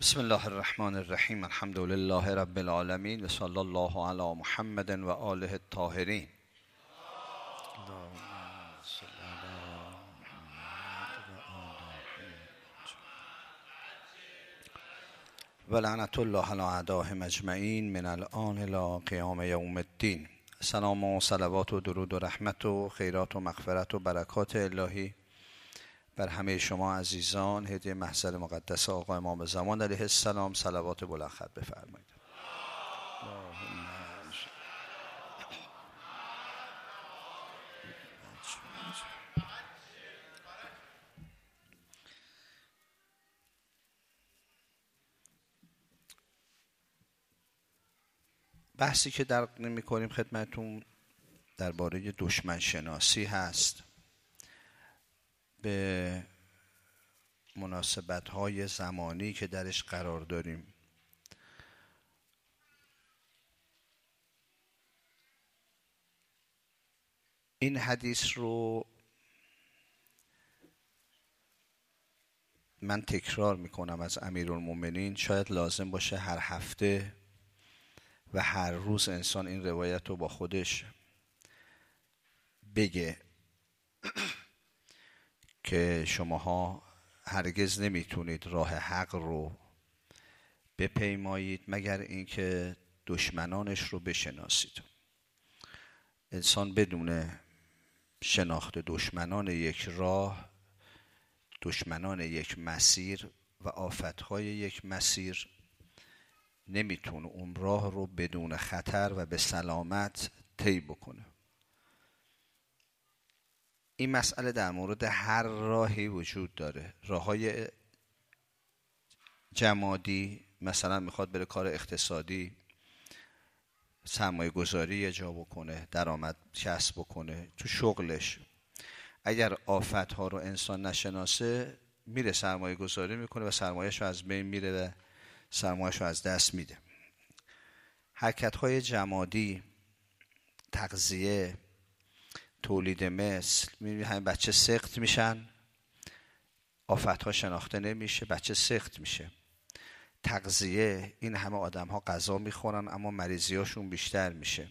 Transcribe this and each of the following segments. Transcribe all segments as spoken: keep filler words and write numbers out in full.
بسم الله الرحمن الرحیم. الحمد لله رب العالمین و صلی الله علی محمد و آله الطاهرین. و لعنت الله علی اعدائهم اجمعین من الآن الی قیام یوم الدین. سلام و صلوات و درود و رحمت و خیرات و مغفرت و برکات الهی بر همه شما عزیزان. هدیه محضر مقدس آقا امام زمان علیه السلام صلوات بلند خط بفرمایید. بحثی که در می‌کنیم خدمتتون درباره دشمن شناسی هست، به مناسبت‌های زمانی که درش قرار داریم. این حدیث رو من تکرار میکنم از امیرالمومنین. شاید لازم باشه هر هفته و هر روز انسان این روایت رو با خودش بگه که شماها هرگز نمیتونید راه حق رو بپیمایید مگر اینکه دشمنانش رو بشناسید. انسان بدون شناخت دشمنان یک راه، دشمنان یک مسیر و آفتهای یک مسیر، نمیتونه اون راه رو بدون خطر و به سلامت طی بکنه. این مسئله در مورد هر راهی وجود داره. راههای جمادی، مثلا میخواد بره کار اقتصادی، سرمایه گذاری یه جا بکنه، درآمد کسب بکنه تو شغلش، اگر آفتها رو انسان نشناسه میره سرمایه گذاری میکنه و سرمایه‌اش رو از بین میره و سرمایه‌اش رو از دست میده. حرکت‌های جمادی، تغذیه، تولید مثل، میبینی همین بچه سخت میشن، آفتها شناخته نمیشه، بچه سخت میشه. تغذیه، این همه آدم ها غذا میخورن اما مریضی هاشون بیشتر میشه.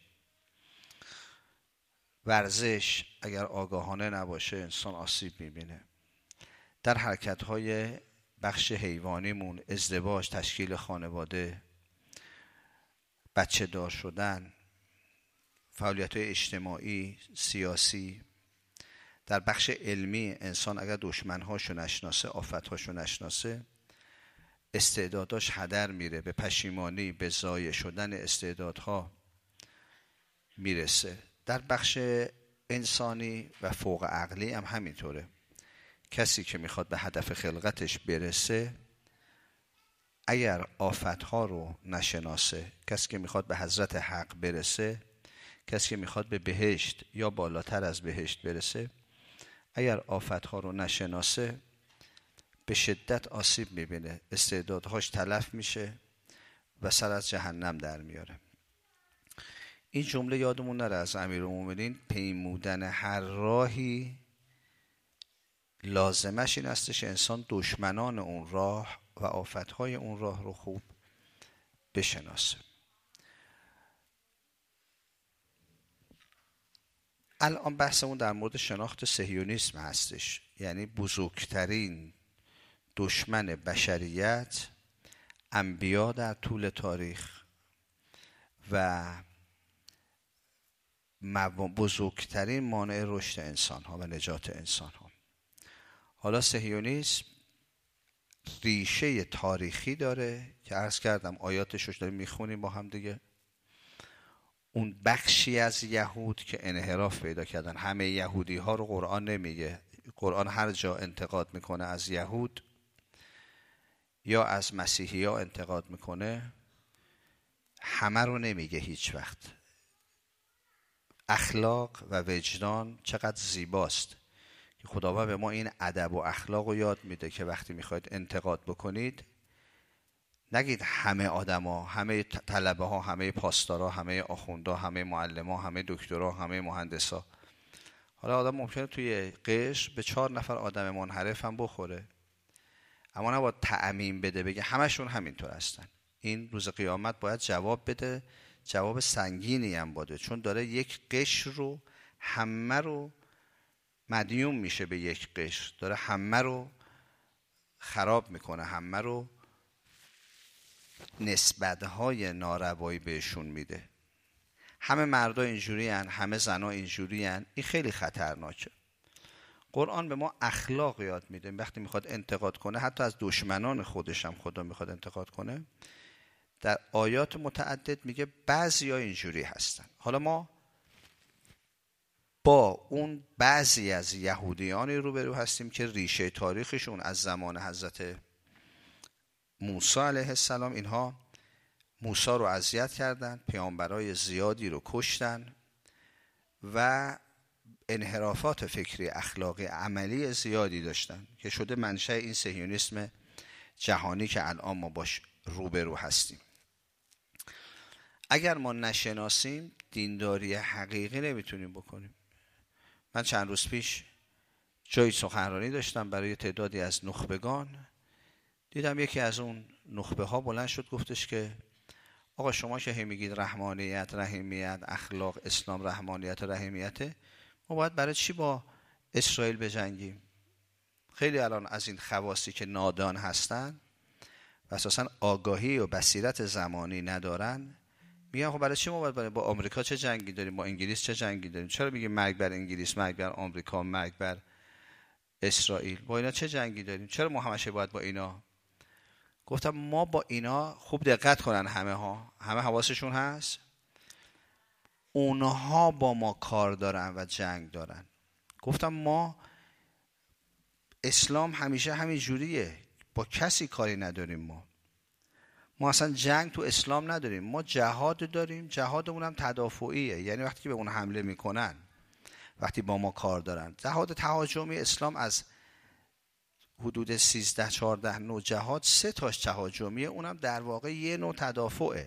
ورزش، اگر آگاهانه نباشه انسان آسیب میبینه. در حرکت های بخش حیوانیمون، ازدواج، تشکیل خانواده، بچه دار شدن، فعالیت های اجتماعی، سیاسی. در بخش علمی انسان اگر دشمنهاشو نشناسه، آفتهاشو نشناسه، استعداداش هدر میره، به پشیمانی، به ضایع شدن استعدادها میرسه. در بخش انسانی و فوق عقلی هم همینطوره. کسی که میخواد به هدف خلقتش برسه، اگر آفتها رو نشناسه، کسی که میخواد به حضرت حق برسه، کسی که میخواد به بهشت یا بالاتر از بهشت برسه، اگر آفتها رو نشناسه به شدت آسیب میبینه، استعدادهاش تلف میشه و سر از جهنم در میاره. این جمله یادمون نره از امیرالمومنین، پیمودن هر راهی لازمش این استش انسان دشمنان اون راه و آفتهای اون راه رو خوب بشناسه. الان بحثمون در مورد شناخت صهیونیسم هستش، یعنی بزرگترین دشمن بشریت، انبیا در طول تاریخ و بزرگترین مانع رشد انسان ها و نجات انسان ها. حالا صهیونیسم ریشه تاریخی داره که عرض کردم آیاتش رو داریم میخونیم با هم دیگه. اون بخشی از یهود که انحراف پیدا کردن، همه یهودی ها رو قرآن نمیگه. قرآن هر جا انتقاد میکنه از یهود یا از مسیحی ها انتقاد میکنه، همه رو نمیگه هیچ وقت. اخلاق و وجدان چقدر زیباست که خداوند به ما این ادب و اخلاق رو یاد میده که وقتی میخواید انتقاد بکنید نگید همه آدما، همه طلبه ها، همه پاسدارا، همه آخوندا، همه معلما، همه دکترا، همه مهندسا. حالا آدم ممکنه توی قشر به چهار نفر آدم منحرف هم بخوره، اما نباید تعمیم بده بگه همشون همینطور هستن. این روز قیامت باید جواب بده، جواب سنگینی هم باده، چون داره یک قشر رو همه رو مدیون میشه به یک قشر، داره همه رو خراب میکنه، همه رو نسبت‌های ناروایی بهشون میده. همه مردا اینجوری هن، همه زنا اینجوری هن. این خیلی خطرناکه. قرآن به ما اخلاق یاد میده. وقتی میخواد انتقاد کنه، حتی از دشمنان خودش هم خدا میخواد انتقاد کنه، در آیات متعدد میگه بعضیا اینجوری هستن. حالا ما با اون بعضی از یهودیانی روبرو هستیم که ریشه تاریخشون از زمان حضرت موسی علیه السلام، اینها موسی رو اذیت کردن، پیامبرای زیادی رو کشتن و انحرافات فکری، اخلاقی، عملی زیادی داشتن که شده منشأ این صهیونیسم جهانی که الان ما باش روبرو هستیم. اگر ما نشناسیم دینداری حقیقی نمیتونیم بکنیم. من چند روز پیش جایی سخنرانی داشتم برای تعدادی از نخبگان، دیدم یکی از اون نخبه ها بلند شد گفتش که آقا شما که هم میگید رحمانیت، رحیمیت، اخلاق، اسلام رحمانیت و رحیمیت، ما باید برای چی با اسرائیل بجنگیم؟ خیلی الان از این خواصی که نادان هستن و اساساً آگاهی و بصیرت زمانی ندارن میگن خب برای چی ما باید با آمریکا چه جنگی داریم، با انگلیس چه جنگی داریم؟ چرا میگیم مرگ بر انگلیس، مرگ بر آمریکا، مرگ بر اسرائیل؟ با اینا چه جنگی داریم؟ چرا ما همشه باید با اینا؟ گفتم ما با اینا، خوب دقت کنن همه ها، همه حواسشون هست، اونها با ما کار دارن و جنگ دارن. گفتم ما اسلام همیشه همین جوریه، با کسی کاری نداریم. ما ما اصلا جنگ تو اسلام نداریم، ما جهاد داریم. جهادمون هم تدافعیه، یعنی وقتی که به اون حمله میکنن، وقتی با ما کار دارن. جهاد تهاجمی اسلام از حدود سیزده چهارده نوع جهاد، سه تاش تهاجمیه، اونم در واقع یه نوع تدافعه.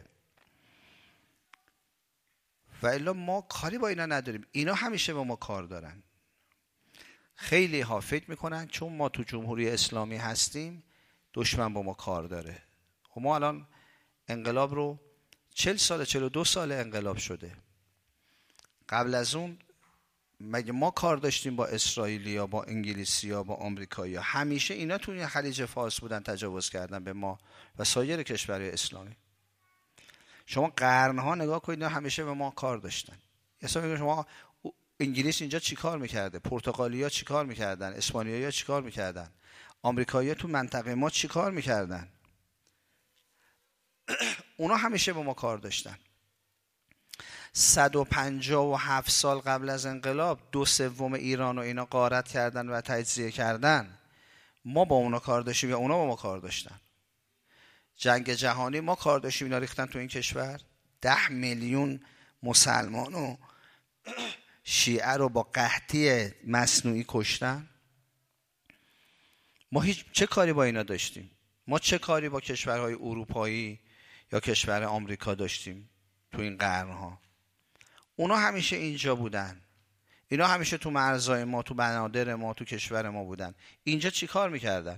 و الا ما کاری با اینا نداریم، اینا همیشه با ما کار دارن. خیلی ها فکر میکنن چون ما تو جمهوری اسلامی هستیم دشمن با ما کار داره. خب ما الان انقلاب رو چهل سال، چهل و دو سال انقلاب شده. قبل از اون مگه ما کار داشتیم با اسرائیلیا، با انگلیسیا، با آمریکایی‌ها؟ همیشه اینا تو خلیج فارس بودن، تجاوز کردن به ما و سایر کشورهای اسلامی. شما قرنها نگاه کنید، اینا همیشه به ما کار داشتن. حساب می‌کنید شما انگلیس اینجا چیکار می‌کرده؟ پرتغالیا چیکار می‌کردن؟ اسپانیایی‌ها چیکار می‌کردن؟ آمریکایی‌ها تو منطقه ما چیکار می‌کردن؟ اونا همیشه با ما کار داشتن. صد و پنجاه و هفت سال قبل از انقلاب دو سوم ایران و اینا غارت کردن و تجزیه کردن. ما با اونا کار داشتیم یا اونا با ما کار داشتن؟ جنگ جهانی ما کار داشتیم، اینا ریختن تو این کشور. ده میلیون مسلمان و شیعه رو با قحطی مصنوعی کشتن. ما هیچ چه کاری با اینا داشتیم؟ ما چه کاری با کشورهای اروپایی یا کشور آمریکا داشتیم تو این قرنها؟ اونا همیشه اینجا بودن، اینا همیشه تو مرزهای ما، تو بنادر ما، تو کشور ما بودن. اینجا چی کار میکردن؟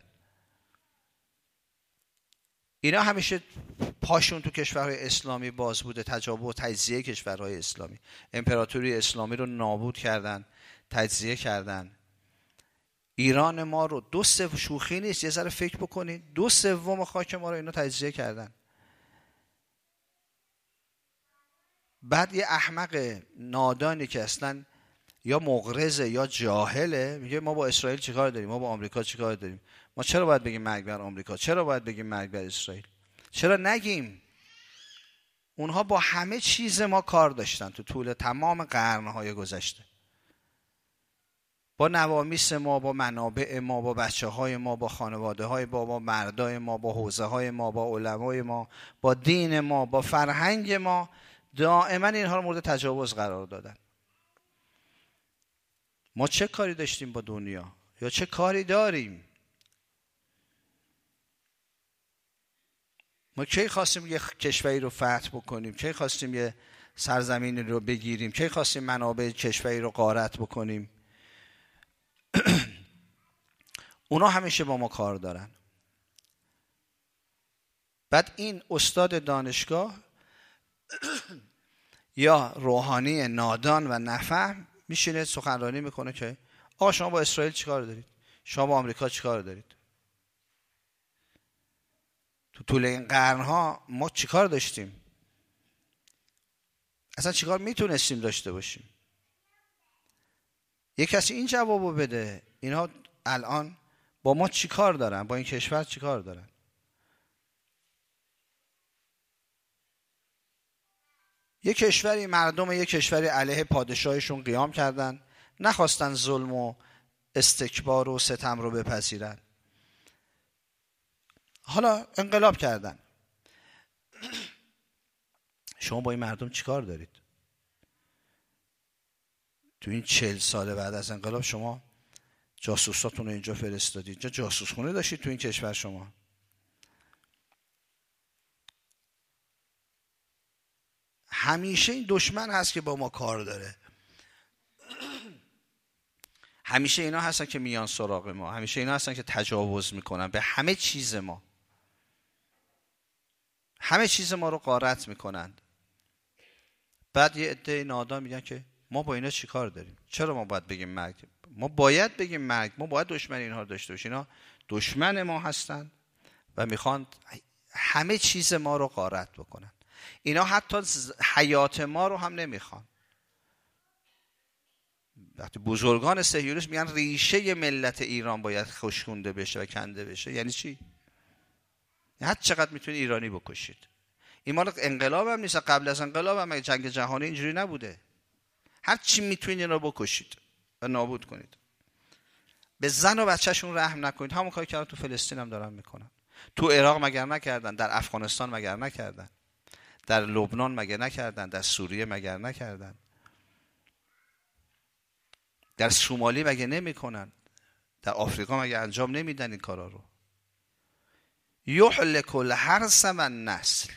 اینا همیشه پاشون تو کشورهای اسلامی باز بوده، تجاوز و تجزیه کشورهای اسلامی. امپراتوری اسلامی رو نابود کردن، تجزیه کردن. ایران ما رو دو سوم، شوخی نیست، یه ذره فکر بکنید، دو سوم خاک ما رو اینا تجزیه کردن. بعد یه احمق نادانی که اصلا یا مغرضه یا جاهله میگه ما با اسرائیل چیکار داریم، ما با آمریکا چیکار داریم؟ ما چرا باید بگیم مرگ بر آمریکا؟ چرا باید بگیم مرگ بر اسرائیل؟ چرا نگیم؟ اونها با همه چیز ما کار داشتن تو طول تمام قرنهای گذشته، با نوامیس ما، با منابع ما، با بچه های ما، با خانواده های ما، با مردای ما، با حوزه های ما، با علمای ما، با دین ما، با فرهنگ ما، دائما اینها رو مورد تجاوز قرار دادن. ما چه کاری داشتیم با دنیا یا چه کاری داریم؟ ما کی خواستیم یه کشوری رو فتح بکنیم؟ کی خواستیم یه سرزمینی رو بگیریم؟ کی خواستیم منابع کشوری رو غارت بکنیم؟ اونا همیشه با ما کار دارن. بعد این استاد دانشگاه یا روحانی نادان و نفهم میشینه سخنرانی میکنه که آقا شما با اسرائیل چیکار دارید؟ شما با آمریکا چیکار دارید؟ تو طول این قرنها ما چیکار داشتیم؟ اصلا چیکار میتونستیم داشته باشیم؟ یک کسی این جوابو بده. اینا الان با ما چیکار دارن؟ با این کشور چیکار دارن؟ یک کشوری، مردم یک کشوری علیه پادشاهشون قیام کردن، نخواستن ظلم و استکبار و ستم رو بپذیرن، حالا انقلاب کردن. شما با این مردم چیکار دارید؟ تو این چهل سال بعد از انقلاب شما جاسوساتون رو اینجا فرستادید، اینجا جاسوسخونه داشتید تو این کشور. شما همیشه این دشمن هست که با ما کار داره. همیشه اینا هستن که میان سراغ ما، همیشه اینا هستن که تجاوز میکنن به همه چیز ما، همه چیز ما رو غارت میکنن. بعد یه عده نادان میگن که ما با اینا چی کار داریم؟ چرا ما باید بگیم مرگ؟ ما باید بگیم مرگ، ما باید دشمن اینها رو داشته باشیم. اینا دشمن ما هستن و میخوان همه چیز ما رو غارت بکنن. اینا حتی حیات ما رو هم نمیخوان. وقتی بزرگان صهیونیسم میگن ریشه ملت ایران باید خشکونده بشه و کنده بشه، یعنی چی؟ هر چقدر میتونید ایرانی بکشید. این مال انقلاب هم نیست، قبل از انقلاب هم جنگ جهانی اینجوری نبوده. هر چی میتونید اینا رو بکشید و نابود کنید. به زن و بچه‌شون رحم نکنید. همون کاری که تو فلسطین هم دارن میکنن. تو عراق مگر نکردن؟ در افغانستان مگر نکردن؟ در لبنان مگر نکردن؟ در سوریه مگر نکردن؟ در سومالی مگه نمیکنن؟ در آفریقا مگه انجام نمیدن این کارا رو؟ یهلک الحرث و النسل،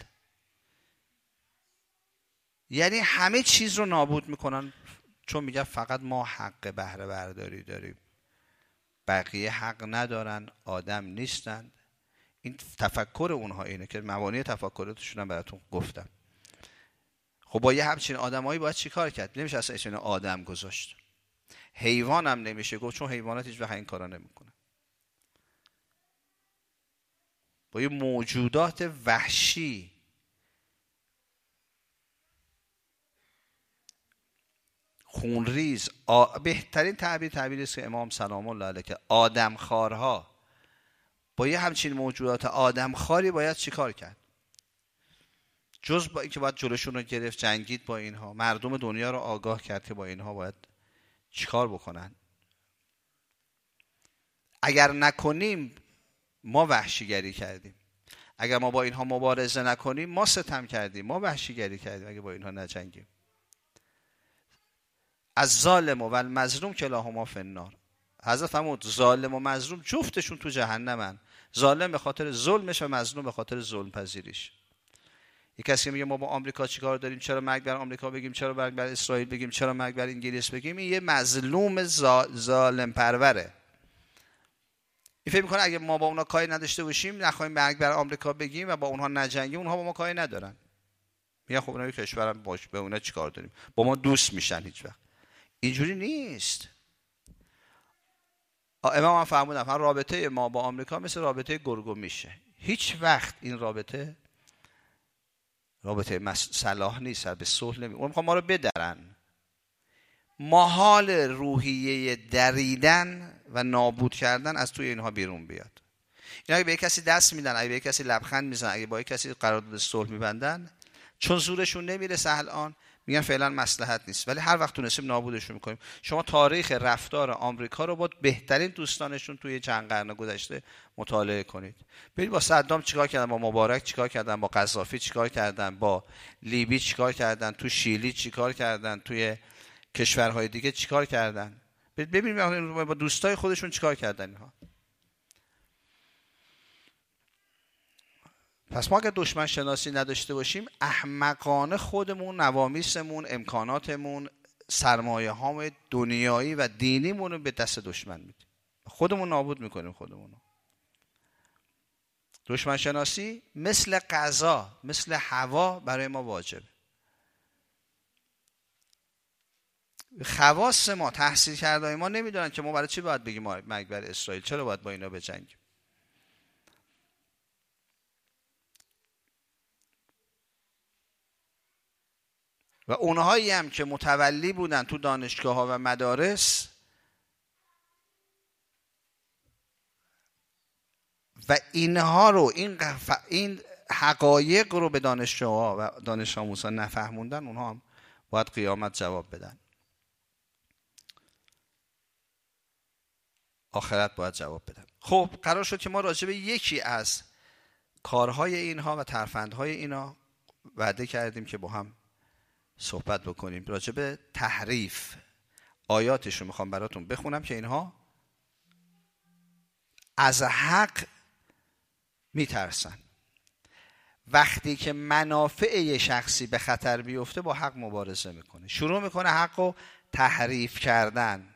یعنی همه چیز رو نابود میکنن، چون میگن فقط ما حق بهره برداری داریم، بقیه حق ندارن، آدم نیستن. این تفکر اونها اینه که مبانی تفکراتشون هم براتون گفتم. خب با یه همچین آدمایی باید چی کار کرد؟ نمیشه اصلا اسم آدم گذاشت. حیوان هم نمیشه گفت، چون حیوانات هیچ وقت این کارا نمیکنن. با یه موجودات وحشی، خونریز، آ... بهترین تعبیر تعبیری است که امام سلام الله علیه که آدمخوارها، با یه همچین موجودات آدمخواری باید چیکار کرد؟ جز با اینکه باید جلوشون رو گرفت، جنگید با اینها، مردم دنیا رو آگاه کرد که با اینها باید چیکار بکنن. اگر نکنیم ما وحشیگری کردیم، اگر ما با اینها مبارزه نکنیم ما ستم کردیم، ما وحشیگری کردیم اگه با اینها نجنگیم. از ظالم و المظلوم کلاهما فی النار. حضرت فرمود ظالم و مظلوم جفتشون تو جهنمن. ظالم به خاطر ظلمش و مظلوم به خاطر ظلم پذیریش. یک کسی میگه ما با آمریکا چیکار داریم؟ چرا مرگ بر آمریکا بگیم؟ چرا مرگ بر اسرائیل بگیم؟ چرا مرگ بر انگلیس بگیم؟ این یه مظلوم ظالم پروره. این فکر میکنه اگه ما با اونا کاری نداشته باشیم، نخوایم مرگ بر آمریکا بگیم و با اونها نجنگیم، اونها با ما کاری ندارن. میگن خب اونا کشورم باش، به اونا چیکار داریم؟ با ما دوست میشن. هیچ وقت اینجوری نیست. امام هم فرمودن هم رابطه ما با آمریکا مثل رابطه گرگ و میشه. هیچ وقت این رابطه رابطه صلاح نیست، به صلح نمی. اون میخوان ما رو بدرن. محال روحیه دریدن و نابود کردن از توی اینها بیرون بیاد. اینا اگه به کسی دست میدن، اگه به کسی لبخند میزنن، اگه با کسی قرارداد صلح میبندن، چون زورشون نمیرسه الان، میگن فعلا مصلحت نیست، ولی هر وقت تونستیم نابودشون میکنیم. شما تاریخ رفتار آمریکا رو با بهترین دوستانشون توی چند قرن گذشته مطالعه کنید. ببینید با صدام چیکار کردن، با مبارک چیکار کردن، با قذافی چیکار کردن، با لیبی چیکار کردن، تو شیلی چیکار کردن، توی کشورهای دیگه چیکار کردن. ببینید با دوستای خودشون چیکار کردن اینها. پس ما اگر دشمن شناسی نداشته باشیم، احمقانه خودمون، نوامیسمون، امکاناتمون، سرمایه هام دنیایی و دینیمون رو به دست دشمن میدیم. خودمون نابود میکنیم خودمون. دشمن شناسی مثل غذا، مثل هوا برای ما واجبه. خواص ما، تحصیل کرده ما نمیدونن که ما برای چی باید بگیم مرگ بر اسرائیل، چرا باید با اینا بجنگیم. و اونهایی هم که متولی بودن تو دانشگاه ها و مدارس و اینها رو، این قف... این حقایق رو به دانشجوها و دانش آموزان نفهموندن، اونها هم باید قیامت جواب بدن، آخرت باید جواب بدن. خب قرار شد که ما راجع به یکی از کارهای اینها و ترفندهای اینا وعده کردیم که با هم صحبت بکنیم. راجع به تحریف، آیاتش رو میخوام براتون بخونم که اینها از حق میترسن. وقتی که منافع یه شخصی به خطر بیفته با حق مبارزه میکنه، شروع میکنه حق رو تحریف کردن.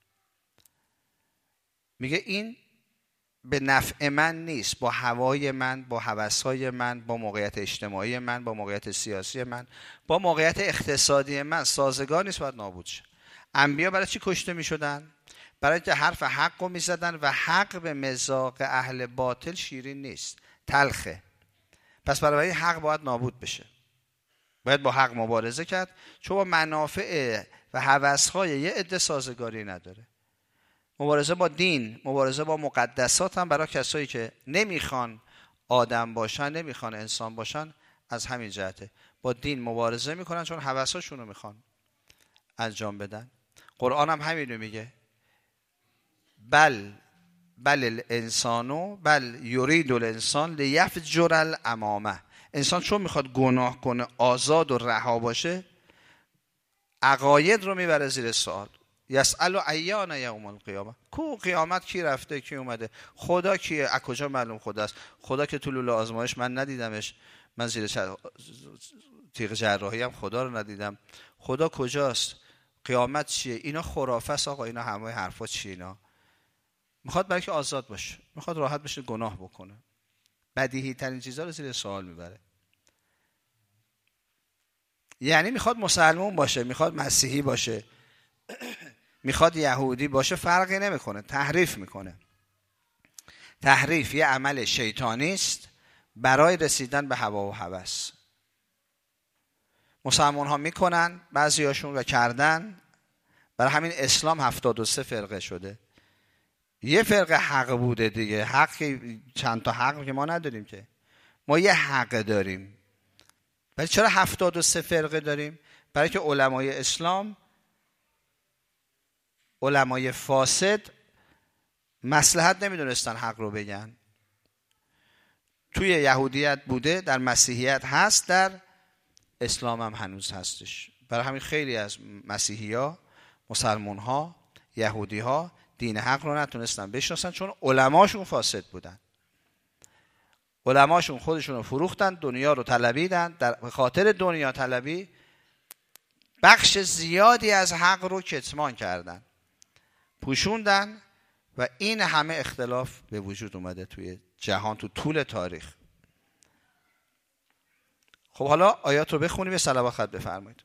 میگه این به نفع من نیست، با هوای من، با هوسهای من، با موقعیت اجتماعی من، با موقعیت سیاسی من، با موقعیت اقتصادی من سازگار نیست، باید نابود شه. انبیا برای چی کشته میشدن؟ برای که حرف حق رو میزدن و حق به مذاق اهل باطل شیرین نیست، تلخه. پس برای حق باید نابود بشه، باید با حق مبارزه کرد، چون با منافع و هوسهای یه عده سازگاری نداره. مبارزه با دین، مبارزه با مقدسات هم برای کسایی که نمیخوان آدم باشن، نمیخوان انسان باشن، از همین جهته با دین مبارزه میکنن، چون هوساشون رو میخوان انجام بدن. قرآن هم همین رو میگه، بل بل الانسانو بل یرید الانسان لیفجر الامامه. انسان چون میخواد گناه کنه، آزاد و رها باشه، عقاید رو میبره زیر سوال. یسأل ایان یوم القیامه، کو قیامت کی رفته کی اومده، خدا کیه، از کجا معلوم خداست؟ خدا که تو لوله آزمایش من ندیدمش، من زیر چر... تیغ جراحی هم خدا رو ندیدم، خدا کجاست؟ قیامت چیه؟ اینا خرافه است آقا، اینا همه حرفا چیه؟ اینا میخواد برای که آزاد باشه، میخواد راحت بشه گناه بکنه، بدیهی ترین چیزا رو زیر سوال میبره. یعنی میخواد مسلمان باشه، میخواد مسیحی باشه، میخواد یهودی باشه، فرقی نمیکنه، تحریف میکنه. تحریف یه عمل شیطانی است برای رسیدن به هوا و هوس. مسلمان ها میکنن، بعضی هاشون و کردن، برای همین اسلام هفتاد و سه فرقه شده. یه فرقه حق بوده دیگه، حق که چند تا حق که ما نداریم که، ما یه حق داریم. ولی چرا هفتاد و سه فرقه داریم؟ برای که علمای اسلام، علمای فاسد مصلحت نمیدونستن حق رو بگن. توی یهودیت بوده، در مسیحیت هست، در اسلام هم هنوز هستش. برای همین خیلی از مسیحی ها، مسلمان ها، یهودی ها دین حق رو نتونستن بشناسن، چون علماشون فاسد بودن. علماشون خودشون رو فروختن، دنیا رو طلبیدن، در خاطر دنیا طلبی بخش زیادی از حق رو کتمان کردن، پوشوندن و این همه اختلاف به وجود اومده توی جهان تو طول تاریخ. خب حالا آیات رو بخونیم، به صلوات خط بفرمایید.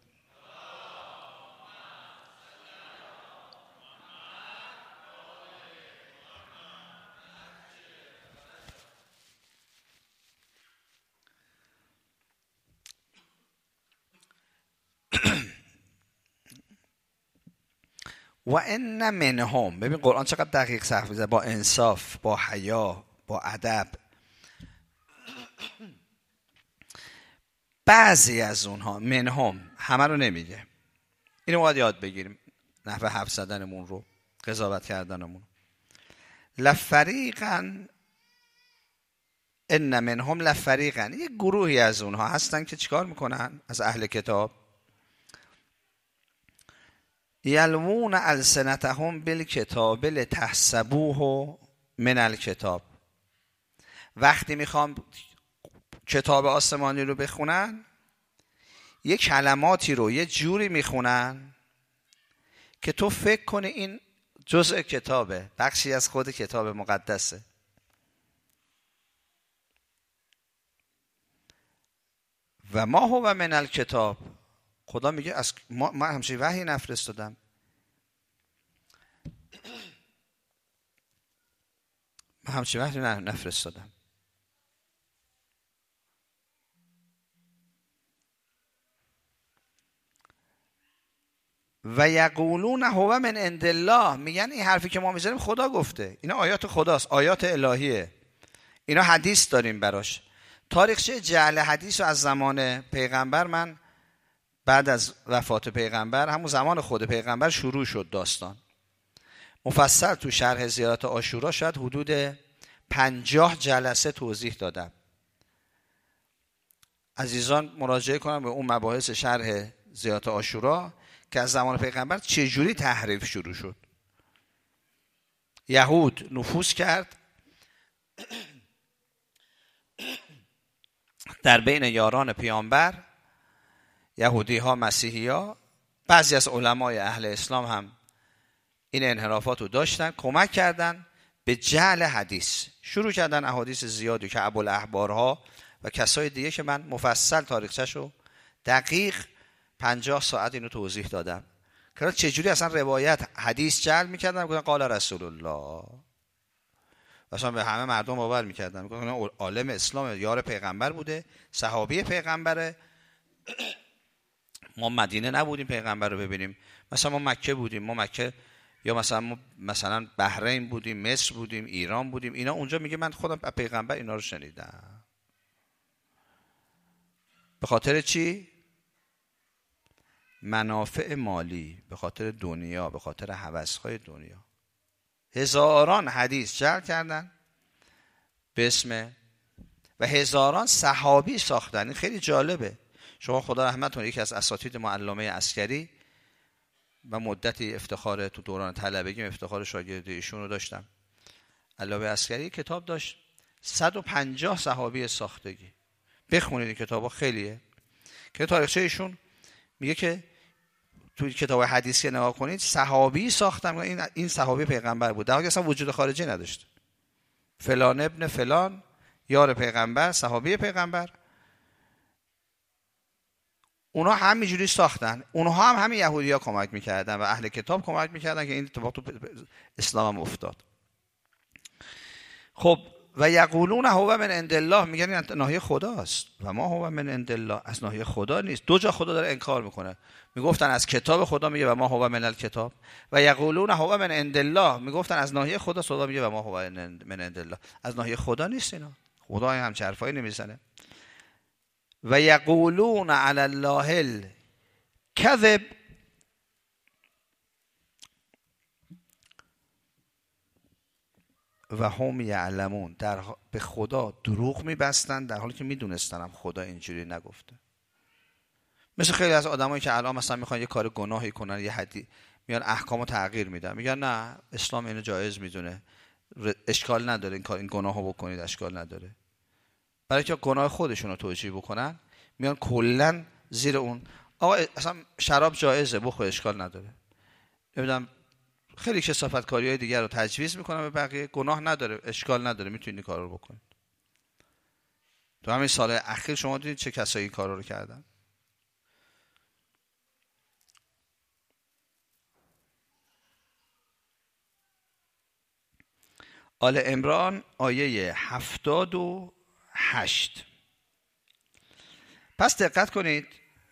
و ان منهم، ببین قرآن چقدر دقیق صحف میزنه، با انصاف، با حیا، با ادب. بعضی از اونها، منهم، همه رو نمیگه. اینو باید یاد بگیریم، نحوه حرف زدنمون رو، قضاوت کردنمون. لفریقا ان منهم لفریقا، یک گروهی از اونها هستن که چیکار میکنن؟ از اهل کتاب، یلوون السنتهم بالکتاب لتحسبوه من الکتاب. وقتی میخوام کتاب آسمانی رو بخونن، یه کلماتی رو یه جوری میخونن که تو فکر کنی این جزء کتابه، بخشی از خود کتاب مقدسه. و ما هو من الکتاب، خدا میگه از ما من همچین وحی نفرستادم. من همچین وحی نفرستادم. و یقولون هو من عند الله، میگن این حرفی که ما میزنیم خدا گفته، اینا آیات خداست، آیات الهیه، اینا حدیث داریم براش. تاریخچه جعل حدیث رو از زمان پیغمبر، من بعد از وفات پیغمبر همون زمان خود پیغمبر شروع شد داستان. مفصل تو شرح زیارت عاشورا شاید حدود پنجاه جلسه توضیح دادم. عزیزان مراجعه کنم به اون مباحث شرح زیارت عاشورا که از زمان پیغمبر چجوری تحریف شروع شد. یهود نفوذ کرد در بین یاران پیامبر، یهودی ها، مسیحی ها، بعضی از علمای اهل اسلام هم این انحرافات رو داشتن، کمک کردن به جعل حدیث. شروع کردن احادیث زیادی که ابوالاحبارها و کسای دیگه که من مفصل تاریخچه‌شو دقیق پنجاه ساعت اینو توضیح دادم که چجوری اصلا روایت حدیث جعل میکردن، گفتن قال رسول الله، اصلا به همه مردم باور میکردن، گفتن عالم اسلام، یار پیغمبر بوده، صحابی پیغمبره. ما مدینه نبودیم پیغمبر رو ببینیم، مثلا ما مکه بودیم، ما مکه یا مثلا ما مثلا بحرین بودیم، مصر بودیم، ایران بودیم. اینا اونجا میگه من خودم پیغمبر اینا رو شنیدم. به خاطر چی؟ منافع مالی، به خاطر دنیا، به خاطر هوس‌های دنیا. هزاران حدیث جعل کردن به اسم و هزاران صحابی ساختن. این خیلی جالبه. شما خدا رحمت کنه، یکی از اساتید ما علامه عسکری و مدتی افتخار تو دوران طلبگی افتخار شاگردی ایشون رو داشتم. علامه عسکری کتاب داشت صد و پنجاه صحابی ساختگی. بخونید این کتابا، خیلیه. که تاریخچه ایشون میگه که توی کتاب حدیثی نگاه کنید صحابی ساختن، این این صحابی پیغمبر بود، در حالی که اصلا وجود خارجی نداشت. فلان ابن فلان، یار پیغمبر، صحابی پیغمبر. اونها همینجوری ساختن. اونها هم همین یهودی‌ها کمک میکردن و اهل کتاب کمک میکردن که این اتفاق تو اسلام هم افتاد. خب و یقولون هو من عند الله، میگن این ناحیه خداست و ما هو من عند الله، از ناحیه خدا نیست. دو جا خدا داره انکار میکنه. میگفتن از کتاب خدا، میگه و ما هو من الکتاب. و یقولون هو من عند الله، میگفتن از ناحیه خدا، خدا میگه و ما هو من عند الله، از ناحیه خدا نیست. اینا خدا هم چه حرفایی نمیزنه. و یقولون علی الله الکذب، و هم یعلمون، در به خدا دروغ میبستن در حالی که میدونستن خدا اینجوری نگفته. مثل خیلی از آدمایی که الان مثلا میخوان یه کار گناهی کنن، یه حدی میان احکامو تغییر میدن، میگن نه اسلام اینو جایز میدونه، اشکال نداره این کار، این گناهو بکنید اشکال نداره. برای که گناه خودشون رو توجیه بکنن میان کلا زیر اون، آقا اصلا شراب جایزه بخور اشکال نداره. نمیدونم خیلی کثافتکاری‌های دیگر رو تجویز میکنن به بقیه، گناه نداره اشکال نداره میتونید این کار رو بکنید. تو همین سال اخیر شما دیدید چه کسایی این کار رو کردن. آل عمران آیه هفتاد و هشت. پس دقت کنید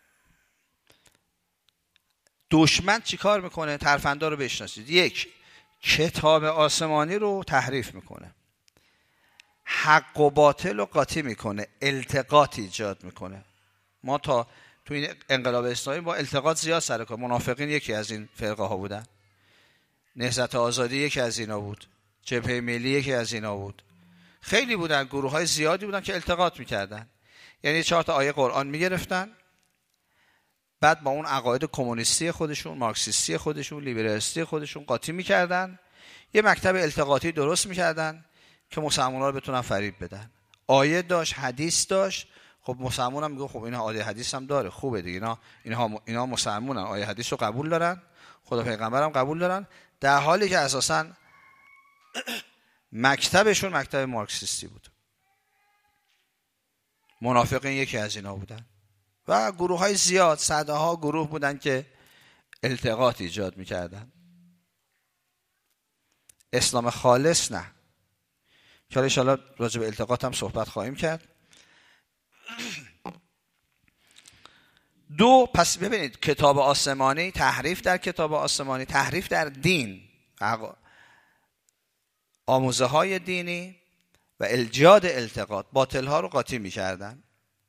دشمن چی کار میکنه؟ ترفندا رو بشناسید. یک، کتاب آسمانی رو تحریف میکنه، حق و باطل رو قاطی میکنه، التقاط ایجاد میکنه. ما تا تو این انقلاب اسلامی با التقاط زیاد سر کار. منافقین یکی از این فرقه ها بودن، نهضت آزادی یکی از اینا بود، جبهه ملی یکی از اینا بود. خیلی بودن، گروه های زیادی بودن که التقاط میکردن. یعنی چهار تا آیه قرآن میگرفتن، بعد با اون عقاید کمونیستی خودشون، مارکسیستی خودشون، لیبرالیستی خودشون قاطی میکردن، یه مکتب التقاطی درست میکردن که مسلمان‌ها رو بتونن فریب بدن. آیه داشت، حدیث داشت. خب مسلمان هم میگه خب اینا آیه حدیث هم داره، خوبه دیگه، اینا اینها اینا مسلمانن، آیه حدیث رو قبول دارن، خدا پیغمبر هم قبول دارن، در حالی که اساساً مکتبشون مکتب مارکسیستی بود. منافقین یکی از اینا بودن. و گروه های زیاد، صدها گروه بودن که التقاط ایجاد میکردن. اسلام خالص نه، که حالا انشاءالله راجع به التقاط هم صحبت خواهیم کرد. دو، پس ببینید کتاب آسمانی، تحریف در کتاب آسمانی، تحریف در دین، آموزه های دینی و الجاد التقاط، باطل ها رو قاطی می کردن.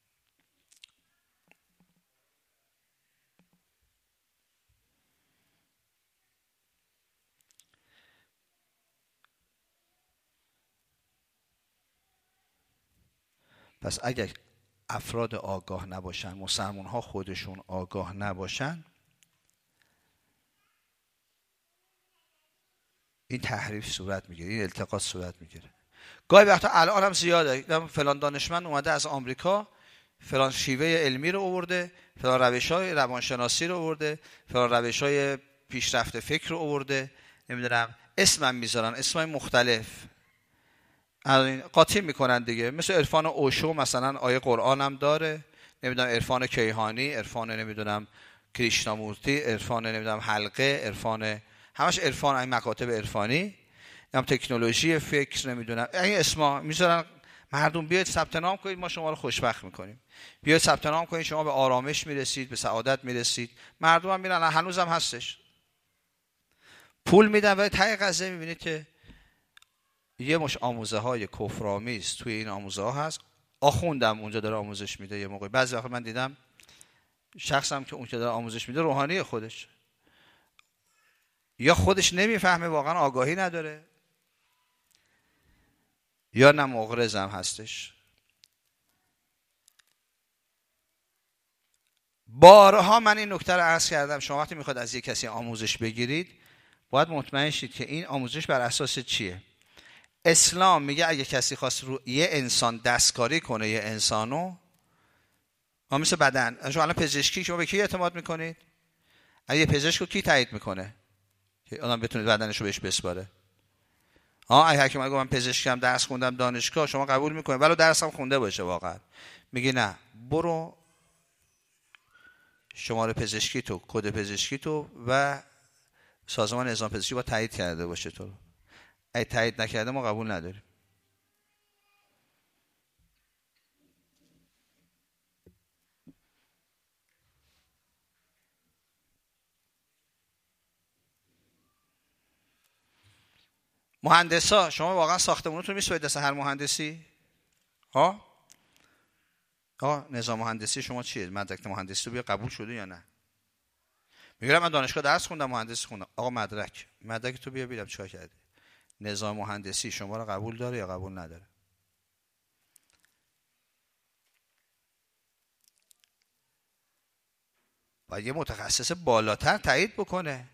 پس اگر افراد آگاه نباشن، مسلمان ها خودشون آگاه نباشن، این تحریف صورت میگیره، این التقاط صورت میگیره. گاهی وقتا الان هم زیاده، فلان دانشمند اومده از آمریکا فلان شیوه علمی رو آورده، فلان روش‌های روانشناسی رو آورده، فلان روش‌های پیشرفت فکر رو آورده، نمیدونم اسمم میذارن، اسمای مختلف قاطی میکنن دیگه. مثل عرفان اوشو مثلا آیه قرآن هم داره، نمیدونم عرفان کیهانی، عرفان نمیدونم کریشنامورتی، عرفان نمیدونم حلقه، عرفان همش عرفان، این مکاتب عرفانی، هم تکنولوژی فکر، نمیدونم این اسما میذارن. مردم بیاید ثبت نام کنید، ما شما رو خوشبخت میکنیم. بیاید ثبت نام کنید، شما به آرامش میرسید، به سعادت میرسید. مردم هم میرن، هنوزم هستش، پول میدن ولی ته قضیه میبینید که یه مش آموزه های کفرآمیز توی این آموزه ها هست. آخوندم اونجا داره آموزش میده. یه موقع بعضی وقت من دیدم شخصم که اونجا داره آموزش میده روحانی خودش، یا خودش نمیفهمه، واقعا آگاهی نداره، یا نه مغرض هم هستش. بارها من این نکته رو عرض کردم، شما وقتی میخواد از یک کسی آموزش بگیرید باید مطمئن شید که این آموزش بر اساس چیه. اسلام میگه اگه کسی خواست رو یه انسان دستکاری کنه، یه انسانو، ما مثل بدن، شما الان پزشکی شما به کی اعتماد میکنید؟ اگه پزشک رو کی تایید میکنه که آدم بتونه بدنش رو بهش بسپاره؟ ها، اگه حکیم میگه من پزشکم، درس خوندم دانشگاه، شما قبول میکنید ولو درسم خونده باشه، واقعا میگه نه، برو شماره پزشکی تو، کد پزشکی تو و سازمان نظام پزشکی با تایید کرده باشه تو رو. اگه تایید نکرده ما قبول نداریم. مهندسا، شما واقعا ساختمونتون میسپارید دست هر مهندسی؟ ها؟ ها، نظام مهندسی شما چیه؟ مدرک مهندسی رو بیا قبول شده یا نه؟ میگم من دانشگاه درس خوندم، مهندسی خوندم. آقا مدرک، مدرک تو بیا ببینم چیکار کردی. نظام مهندسی شما رو قبول داره یا قبول نداره؟ باید یه متخصص بالاتر تایید بکنه.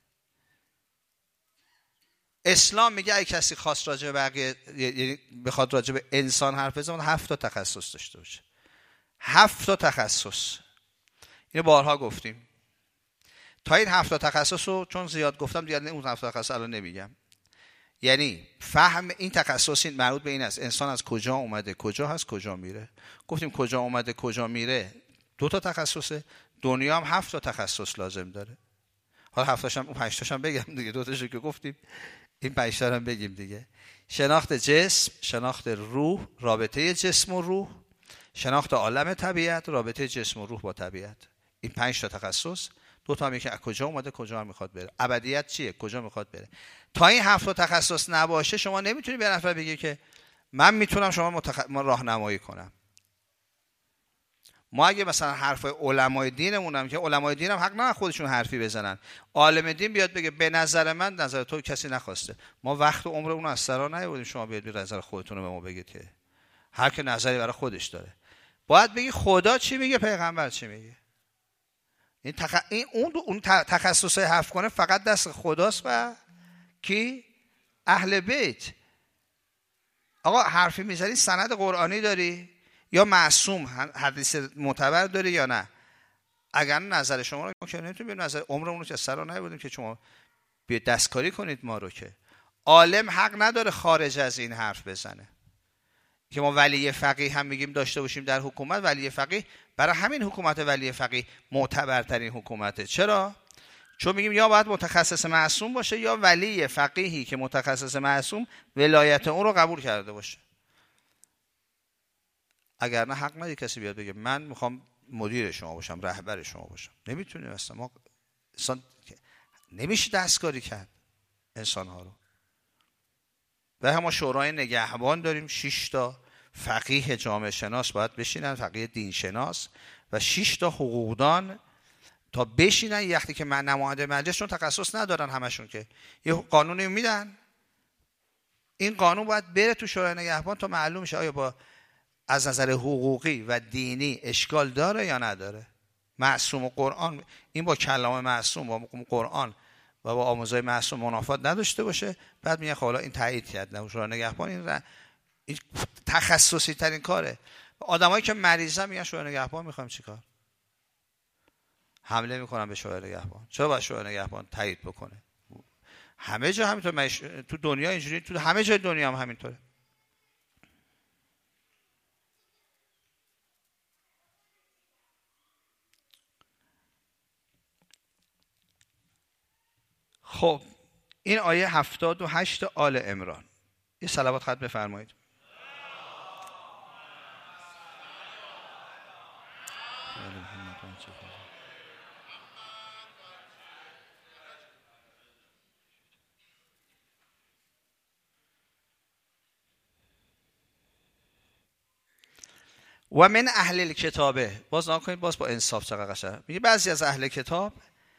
اسلام میگه اگه کسی خواست راجع به بقیه، یعنی بخواد راجع به انسان حرف بزنه، هفت تا تخصص داشته باشه. هفت تا تخصص. اینو بارها گفتیم. تا این هفت تا تخصص رو چون زیاد گفتم دیگه اون هفت تا تخصص الان نمیگم. یعنی فهم این تخصص این مربوط به این است انسان از کجا اومده، کجا هست، کجا میره. گفتیم کجا اومده، کجا میره دو تا تخصصه. دنیا هم هفت تا تخصص لازم داره. حالا هفت تاشم، اون پنج تاشم بگم دیگه، دو تاشو که گفتیم، این پنج تا هم بگیم دیگه. شناخت جسم، شناخت روح، رابطه جسم و روح، شناخت عالم طبیعت، رابطه جسم و روح با طبیعت. این پنج تا تخصص. دو تا هم یکی از کجا اومده، کجا هم میخواد بره، ابدیت چیه، کجا میخواد بره. تا این هفت تا تخصص نباشه شما نمیتونی به نفر بگی که من میتونم شما متخ... ما راهنمایی کنم. ما اگه مثلا حرف علمای دینمون هم که علمای دین هم حق نه خودشون حرفی بزنن، عالم دین بیاد بگه به نظر من، نظر تو کسی نخواسته، ما وقت و عمرمون رو از سر نیاوردیم شما بیاد به نظر خودتون رو به ما بگید که هر کی نظری برای خودش داره. باید بگی خدا چی میگه، پیغمبر چی میگه. این, تخ... این اون اون تخصص هفت کنه فقط دست خداست و کی؟ اهل بیت. آقا حرفی میزنی سند قرآنی داری یا معصوم حدیث معتبر داری یا نه؟ اگر نظر شما رو که نمیتونیم نظر عمرمون رو که سر نیاوردیم که شما بیا دستکاری کنید ما رو. که عالم حق نداره خارج از این حرف بزنه. که ما ولی فقیه هم میگیم داشته باشیم در حکومت. ولی فقیه برای همین حکومت ولی فقیه معتبرترین حکومته. چرا؟ چون میگیم یا باید متخصص معصوم باشه یا ولی فقیهی که متخصص معصوم ولایت اون رو قبول کرده باشه. اگر نه حق نداره کسی بیاد بگه من میخوام مدیر شما باشم، رهبر شما باشم. نمیتونیم اصلا. ما انسان نمیشه دستکاری کرد انسان ها رو. و هم ما شورای نگهبان داریم، شش تا فقیه جامعه شناس باید بشینن، فقیه دین شناس و شش تا حقوقدان تا بشینن. یه وقتی که من نماینده مجلس چون تخصص ندارن همشون، که یه قانونی میدن، این قانون باید بره تو شورای نگهبان تا معلوم شه آیا با از نظر حقوقی و دینی اشکال داره یا نداره. معصوم و قرآن، این با کلام معصوم با قرآن و با آموزهای معصوم منافات نداشته باشه. بعد میگن خب حالا این تایید کرد نه شورای نگهبان، این, ر... این تخصصی ترین کاره. آدمایی که مریضن میگن شورای نگهبان میخوایم چیکار؟ حمله میکنن به شورای نگهبان. چرا باید شورای نگهبان تایید بکنه؟ همه جا همینطور، مش... تو دنیا اینجوری، تو همه جای دنیا هم همینطوره. خب این آیه هفتاد و هشت آل عمران. یه صلوات خط بفرمایید. و من اهل الکتابه، باز نگاه کنید، باز با انصاف چقدر قشنگ میگه بعضی از اهل کتاب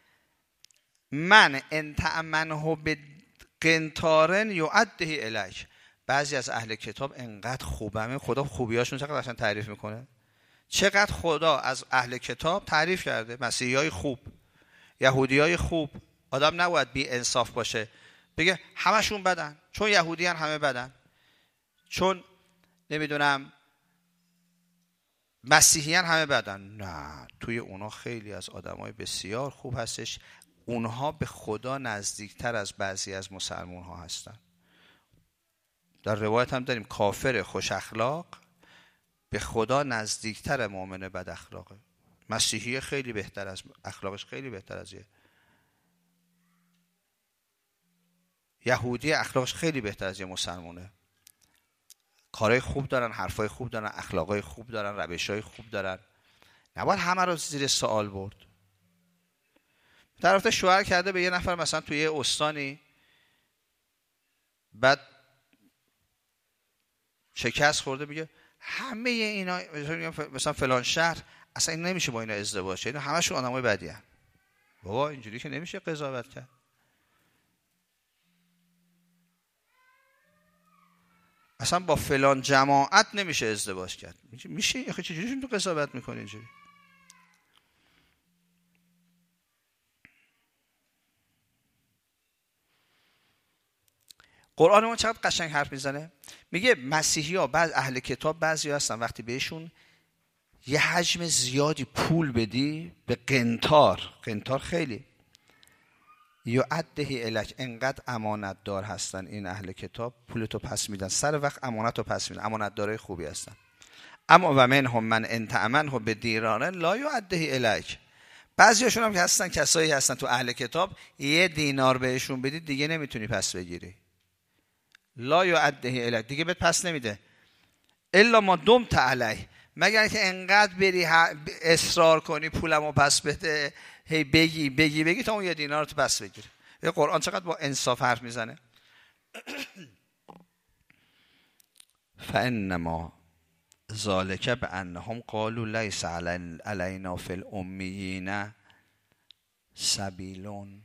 من ان تأمنه بقنطارن یعده الیک، بعضی از اهل کتاب انقدر خوبه، خدا خوبیاشون چقدر قشنگ تعریف میکنه. چقدر خدا از اهل کتاب تعریف کرده. مسیحیای خوب، یهودیای خوب. آدم نباید بی انصاف باشه بگه همشون بدن، چون یهودیان همه بدن، چون نمیدونم مسیحیان همه بدن. نه، توی اونا خیلی از آدمای بسیار خوب هستش. اونها به خدا نزدیکتر از بعضی از مسلمان ها هستن. در روایت هم داریم کافر خوش اخلاق به خدا نزدیکتر مؤمن بد اخلاقه. مسیحی خیلی بهتر از اخلاقش، خیلی بهتر از یه یهودی، اخلاقش خیلی بهتر از یه مسلمانه. کارهای خوب دارن، حرفای خوب دارن، اخلاقای خوب دارن، روشای خوب دارن. نباید همه رو زیر سوال برد. طرفت شوهر کرده به یه نفر مثلا توی یه استانی، بعد شکست خورده، میگه همه اینا مثلا فلان شهر اصلا این نمیشه با اینا ازدواج شه، اینا همشون آدمای بدی ان. بابا اینجوری که نمیشه قضاوت کرد. اصلا با فلان جماعت نمیشه ازدواج کرد. میشه؟ آخه چجوریشون تو قضاوت میکنه اینجوری؟ قرآن ما چقدر قشنگ حرف میزنه. میگه مسیحی ها، بعض اهل کتاب بعضی هستن وقتی بهشون یه حجم زیادی پول بدی، به قنطار، قنطار خیلی یعده الک، انقدر امانت دار هستن این اهل کتاب، پولتو پس میدن، سر وقت امانتو پس میدن، امانت دارای خوبی هستن. اما و منهم من ان تأمنه بدینار لا یعده الک، بعضیاشون هم که هستن کسایی هستن تو اهل کتاب یه دینار بهشون بدی دیگه نمیتونی پس بگیری. لا یعده الک، دیگه بهت پس نمیده. الا ما دمت علیه، مگر که انقدر بری اصرار کنی پولمو پس بده، هی بگی بگی بگی تا اون یه دینار رو تو پس بگیری. یه قرآن چقدر با انصاف حرف میزنه. فانما ذالک بانهم قالوا لیس علینا فی الامیین سبیل.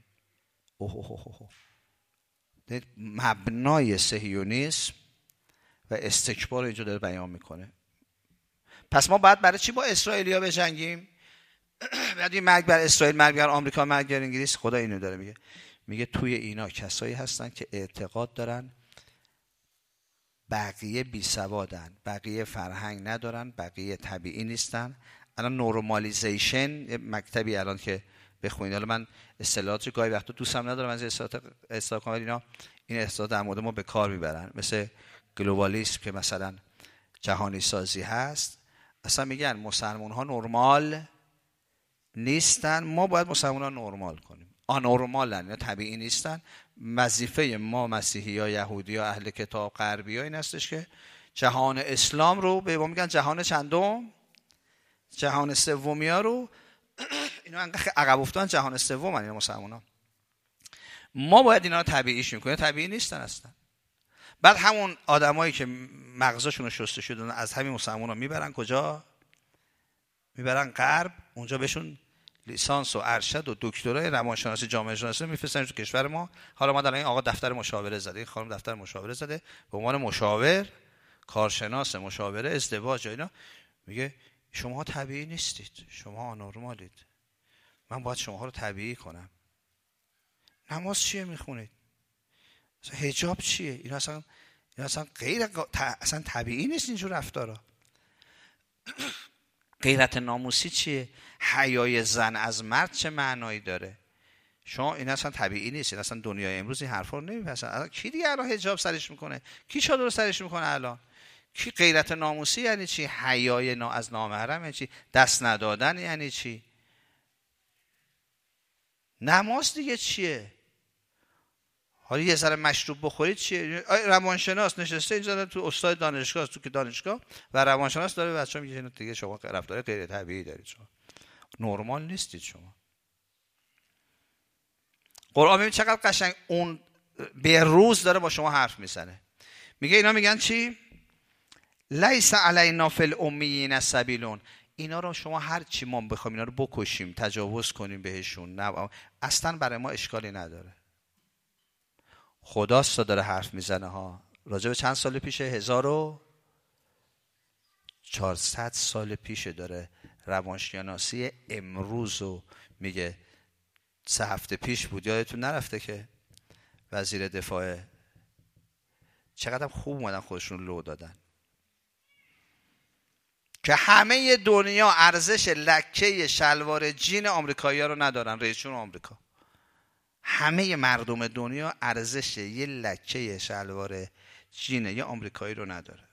مبنای صهیونیسم و استکبار اینجا داره بیان میکنه. پس ما باید برای چی با اسرائیلیا بجنگیم؟ بعد این مرگ بر اسرائیل، مرگ بر آمریکا، مرگ بر انگلیس. خدا اینو داره میگه. میگه توی اینا کسایی هستن که اعتقاد دارن بقیه بی سوادن، بقیه فرهنگ ندارن، بقیه طبیعی نیستن. الان نورمالیزیشن یه مکتبی الان که بخونید، حالا من اصطلاحات رو گاهی وقتا دوستم ندارم از اصطلاحات اصطلاح کنم، اینا این اصطلاحات در مورد ما به کار میبرن، مثل گلوبالیسم که مثلا جهانی سازی هست، اصلا میگن مسلمان ها نرمال نیستن، ما باید مسلمان ها نرمال کنیم. آنورمالن یا طبیعی نیستن. وظیفه ما مسیحی ها، یهودی ها، اهل کتاب، غربی ها این هستش که جهان اسلام رو، به ما میگن جهان چندم، جهان سومی ها رو اینا انقدر عقب افتادن، جهان سوم اینا مسلمان ها، ما باید اینا رو طبیعیش میکنیم. طبیعی نیستن اصلا. بعد همون آدمایی که مغزشون رو شسته شدن از همین مسلمان ها میبرن کجا؟ میبرن غرب، اونجا بهشون لیسانس و ارشد و دکترای روانشناسی جامعه شناسی میفرستن تو کشور ما. حالا ما در این آقا دفتر مشاوره زده، این خانم دفتر مشاوره زده به عنوان مشاور، کارشناس مشاوره ازدواج و اینا، میگه شما طبیعی نیستید، شما آنورمالید، من باید شما رو طبیعی کنم. نماز چیه میخونید؟ حجاب چیه؟ این اصلا این اصلا غیر اصلا طبیعی نیست اینجور رفتارا. غیرت ناموسی چیه؟ حیای زن از مرد چه معنایی داره؟ شما این اصلا طبیعی نیست. این اصلا دنیای امروز این حرفا رو نمیپسنده. کی دیگه الان حجاب سرش میکنه؟ کی چادر سرش میکنه الان؟ کی غیرت ناموسی یعنی چی؟ حیای نا از نامحرم یعنی چی؟ دست ندادن یعنی چی؟ نماز دیگه چیه؟ حالا یه ذره مشروب بخورید چیه؟ روانشناس نشسته اینجا تو استاد دانشگاه، تو که دانشگاه و روانشناس داره بچه‌ها میگه دیگه شما رفتار غیر طبیعی دارید، شما نرمال نیستید. شما قرآن ببین چقدر قشنگ اون به روز داره با شما حرف میزنه. میگه اینا میگن چی؟ لیس علینا فی الامیین سبیل. اینا رو شما هر چی ما بخوایم اینا رو بکشیم، تجاوز کنیم بهشون، نه اصلا برای ما اشکالی نداره. خداست داره حرف میزنه ها. راجع به چند سال پیشه؟ هزار و چهارصد سال پیشه داره روانشناسی امروز رو میگه. سه هفته پیش بود، یادتون نرفته که وزیر دفاع چقدر خوب اومدن خودشون لو دادن که همه دنیا ارزش لکه شلوار جین آمریکایی‌ها رو ندارن. رئیس جمهور آمریکا، همه مردم دنیا ارزش یه لکه شلوار جین یه آمریکایی رو نداره.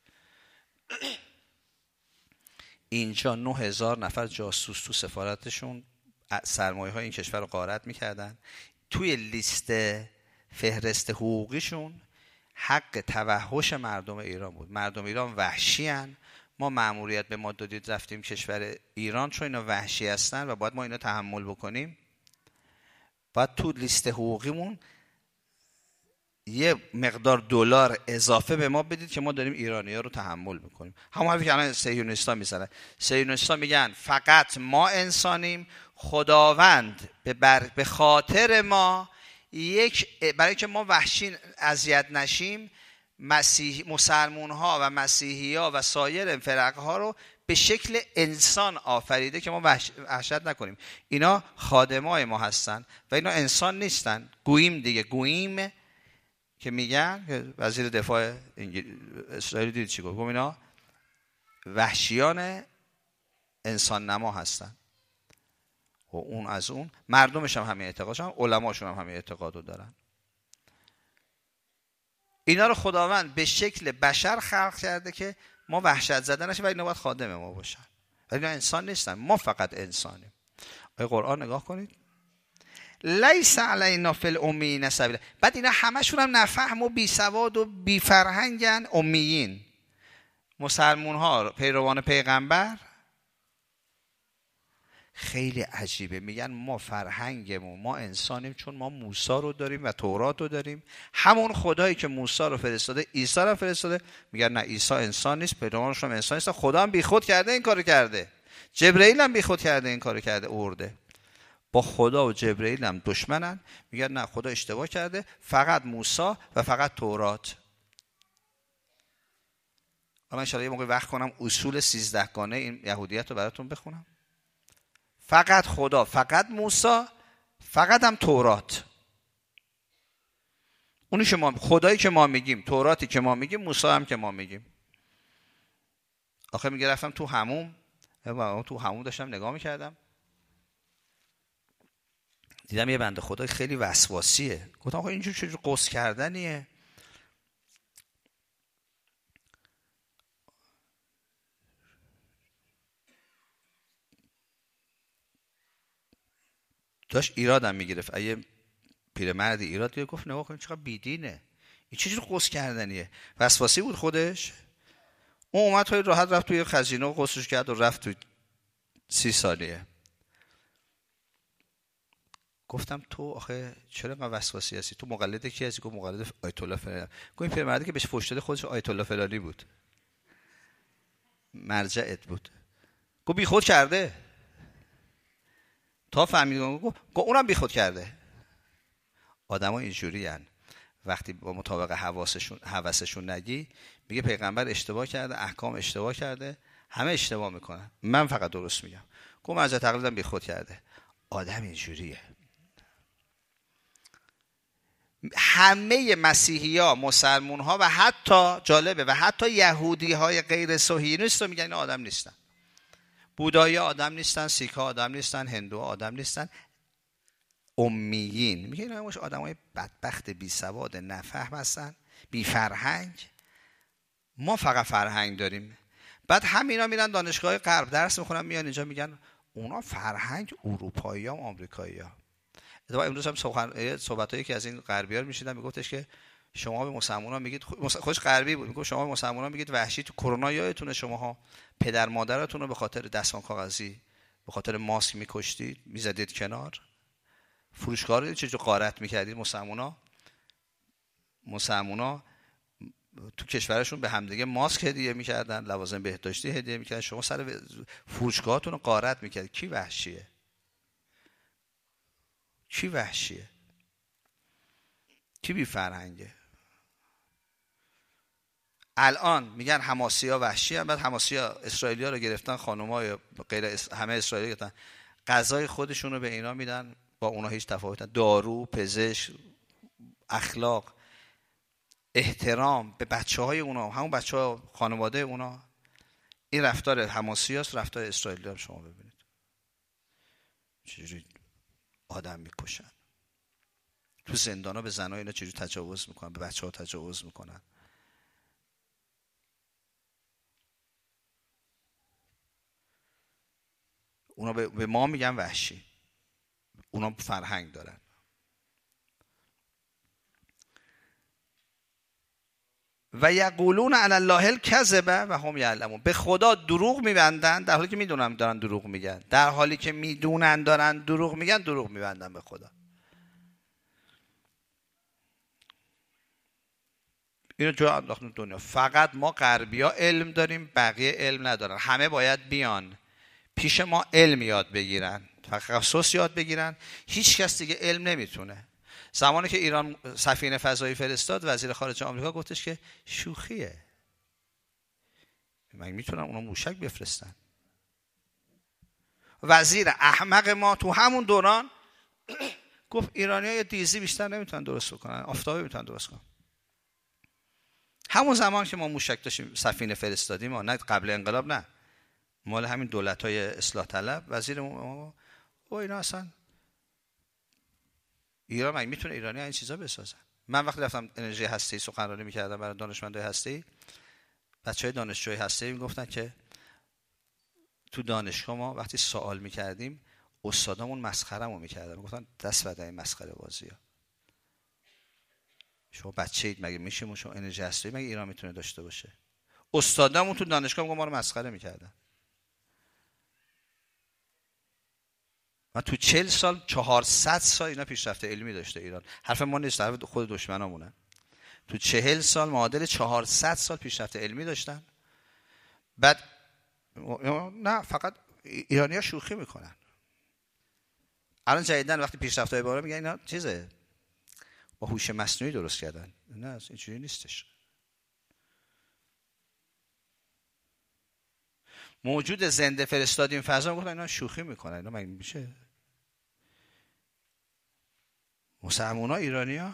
اینجا نه هزار نفر جاسوس تو سفارتشون سرمایه های این کشور رو غارت میکردن. توی لیست فهرست حقوقیشون حق توحش مردم ایران بود. مردم ایران وحشی هن. ما مأموریت به ما دادید رفتیم کشور ایران چون اینا وحشی هستن و باید ما اینا تحمل بکنیم. باید تو لیست حقوقیمون یه مقدار دلار اضافه به ما بدید که ما داریم ایرانی‌ها رو تحمل میکنیم. همون حرفی که الان صهیونیست‌ها میزنن. صهیونیست‌ها میگن فقط ما انسانیم، خداوند به بر به خاطر ما یک، برای که ما وحشی اذیت نشیم، مسیح مسلمون ها و مسیحی ها و سایر فرقه ها رو به شکل انسان آفریده که ما وحشت نکنیم. اینا خادمای ما هستن و اینا انسان نیستن. گوییم دیگه، گوییم که میگن، وزیر دفاع اسرائیل دید چی گفت؟ گفت اینا وحشیان انسان نما هستن. و اون از اون مردمش هم همین اعتقادشون، علماشون هم همین اعتقادو دارن. اینا رو خداوند به شکل بشر خلق کرده که ما وحشت زده نشیم و اینا باید خادم ما باشن. ولی اینا انسان نیستن، ما فقط انسانیم. آیه قرآن نگاه کنید. لیس علینا فی الامیین سبیل. بعد اینا همشون هم نفهم و بی سواد و بی فرهنگن. امیین مسلمون ها پیروان پیغمبر. خیلی عجیبه. میگن ما فرهنگمون، ما انسانیم چون ما موسی رو داریم و تورات رو داریم. همون خدایی که موسی رو فرستاده عیسی رو فرستاده. میگن نه عیسی انسان نیست، پیروانش هم انسان نیست. خدا هم بیخود کرده این کارو کرده. جبرئیل هم بیخود کرده این کارو کرده، ارده. با خدا و جبرئیل هم دشمنن. میگن نه خدا اشتباه کرده، فقط موسی و فقط تورات. من ان شاء الله یه موقع وقت کنم اصول سیزده گانه این یهودیت رو براتون بخونم. فقط خدا، فقط موسی، فقط هم تورات. اونی که ما خدایی که ما میگیم، توراتی که ما میگیم، موسی هم که ما میگیم. آخه میگه رفتم تو حموم، تو حموم داشتم نگاه میکردم، دیدم یه بنده خدای خیلی وسواسیه. گفتم آخه اینجور چجور قص کردنیه؟ داشت ایرادم میگرفت. اگه پیرمرد ایراد گرفت گفت نگاه کن چقدر بیدینه، این چه جور قص کردنیه. وسواسی بود خودش. اون اومد توی راحت رفت توی خزینه و قصش کرد و رفت توی سی ثانیه. گفتم تو آخه چرا اینقدر وسواسی هستی؟ تو مقلد کی هستی؟ گفت مقلد آیت الله فلانی. گفت این پیرمردی که بهش فحش داده خودش آیت الله فلانی بود، مرجعت بود. گفت بیخود کرده. تا فهمید گفت اونم بیخود کرده. آدما اینجوری ان، وقتی با مطابق حواسشون حواسشون نگی میگه پیغمبر اشتباه کرده، احکام اشتباه کرده، همه اشتباه میکنن، من فقط درست میگم. گفت مرجع تقلیدم بیخود کرده. آدم اینجوریه. همه مسیحی ها، مسلمون ها و حتی جالبه و حتی یهودی های غیر صهیونیست رو میگن این آدم نیستن. بودایی آدم نیستن، سیک ها آدم نیستن، هندو آدم نیستن، امیین. میگه اینا همش آدمای بدبخت بی سواد نفهم هستن، بی فرهنگ. ما فقط فرهنگ داریم. بعد همینا میرن دانشگاه غرب درس میخونن، میان اینجا میگن اونا فرهنگ اروپایی ها و آمریکایی ها. امروز هم سخن صحبتایی که از این غربی‌ها میشیدن میگفتش که شما به مسلمان‌ها میگید، خودش غربی بود، میگفت شما به مسلمان‌ها میگید وحشی. تو کرونا یادتونه شماها پدر مادرتون رو به خاطر دستمال کاغذی، به خاطر ماسک میکشتید، میزدید کنار. فروشگاه رو چه جو غارت میکردید. مسلمان‌ها مسلمان‌ها تو کشورشون به همدیگه ماسک هدیه میکردن، لوازم بهداشتی هدیه میکردن، شما سر فروشگاهاتون رو غارت میکردید. کی وحشیه؟ کی وحشیه؟ کی بی فرهنگه؟ الان میگن حماسی‌ها وحشی هم، بعد حماسی‌ها اسرائیلی‌ها رو گرفتن، خانم‌ها غیر اس... همه اسرائیلی گرفتن، غذای خودشون رو به اینا میدن، با اونا هیچ تفاوت نه. دارو، پزشک، اخلاق، احترام به بچه‌های اونا، همون بچه‌ها خانواده اونا. این رفتار حماسی‌هاست، رفتار اسرائیلی هم شما ببینید چجوری آدم میکشن. تو زندانا به زنای اینا چجوری تجاوز میکنن، به بچه‌ها تجاوز میکنن. اونا به ما میگن وحشی، اونا فرهنگ دارن. و یقولون علی الله الکذب و هم یعلمون. به خدا دروغ میبندن در حالی که میدونن دارن دروغ میگن. در حالی که میدونن دارن دروغ میگن، دروغ میبندن به خدا. اینو جو انداختن دنیا. فقط ما غربی‌ها علم داریم، بقیه علم ندارن. همه باید بیان پیش ما علم یاد بگیرن، تخصص یاد بگیرن. هیچ کس دیگه علم نمیتونه. زمانی که ایران سفینه فضایی فرستاد، وزیر خارجه آمریکا گفتش که شوخیه، من میتونم اونا موشک بفرستن. وزیر احمق ما تو همون دوران گفت ایرانی‌ها یه دیزی بیشتر نمیتونن درست کنن، آفتابی میتونن درست کنن. همون زمان که ما موشک داشتیم سفینه فرستادیم، ما نه قبل انقلاب، نه مال همین دولت‌های اصلاح طلب، وزیر ما او اینا اصلا ایران مگه میتونه ایرانی این چیزا بسازن؟ من وقتی رفتم انرژی هسته‌ای سخنرانی می‌کردم برای دانشمندای هسته‌ای، بچهای دانشجوی هسته‌ای میگفتن که تو دانشگاه ما وقتی سوال می‌کردیم استادامون مسخرهمون می‌کردن، میگفتن دست بعد این مسخره بازی‌ها. شما بچه‌اید مگه میشه شما انرژی هسته‌ای مگه ایران میتونه داشته باشه؟ استادامون تو دانشگاه میگن ما رو مسخره می‌کردن. و تو چهل سال چهارصد سال اینا پیشرفت علمی داشته ایران. حرف ما نیست، حرف خود دشمنامونه. تو چهل سال معادل چهارصد سال پیشرفت علمی داشتن. بعد نه فقط ایرانی‌ها شوخی میکنن. الان جدیدن وقتی پیشرفت‌های بالا میگن اینا چیزه با هوش مصنوعی درست کردن. نه اینجوری نیستش. موجود زنده فرستادیم فضا، میگن اینا شوخی میکنن. اینا مگه میشه؟ مسلمان‌ها ایرانی‌ها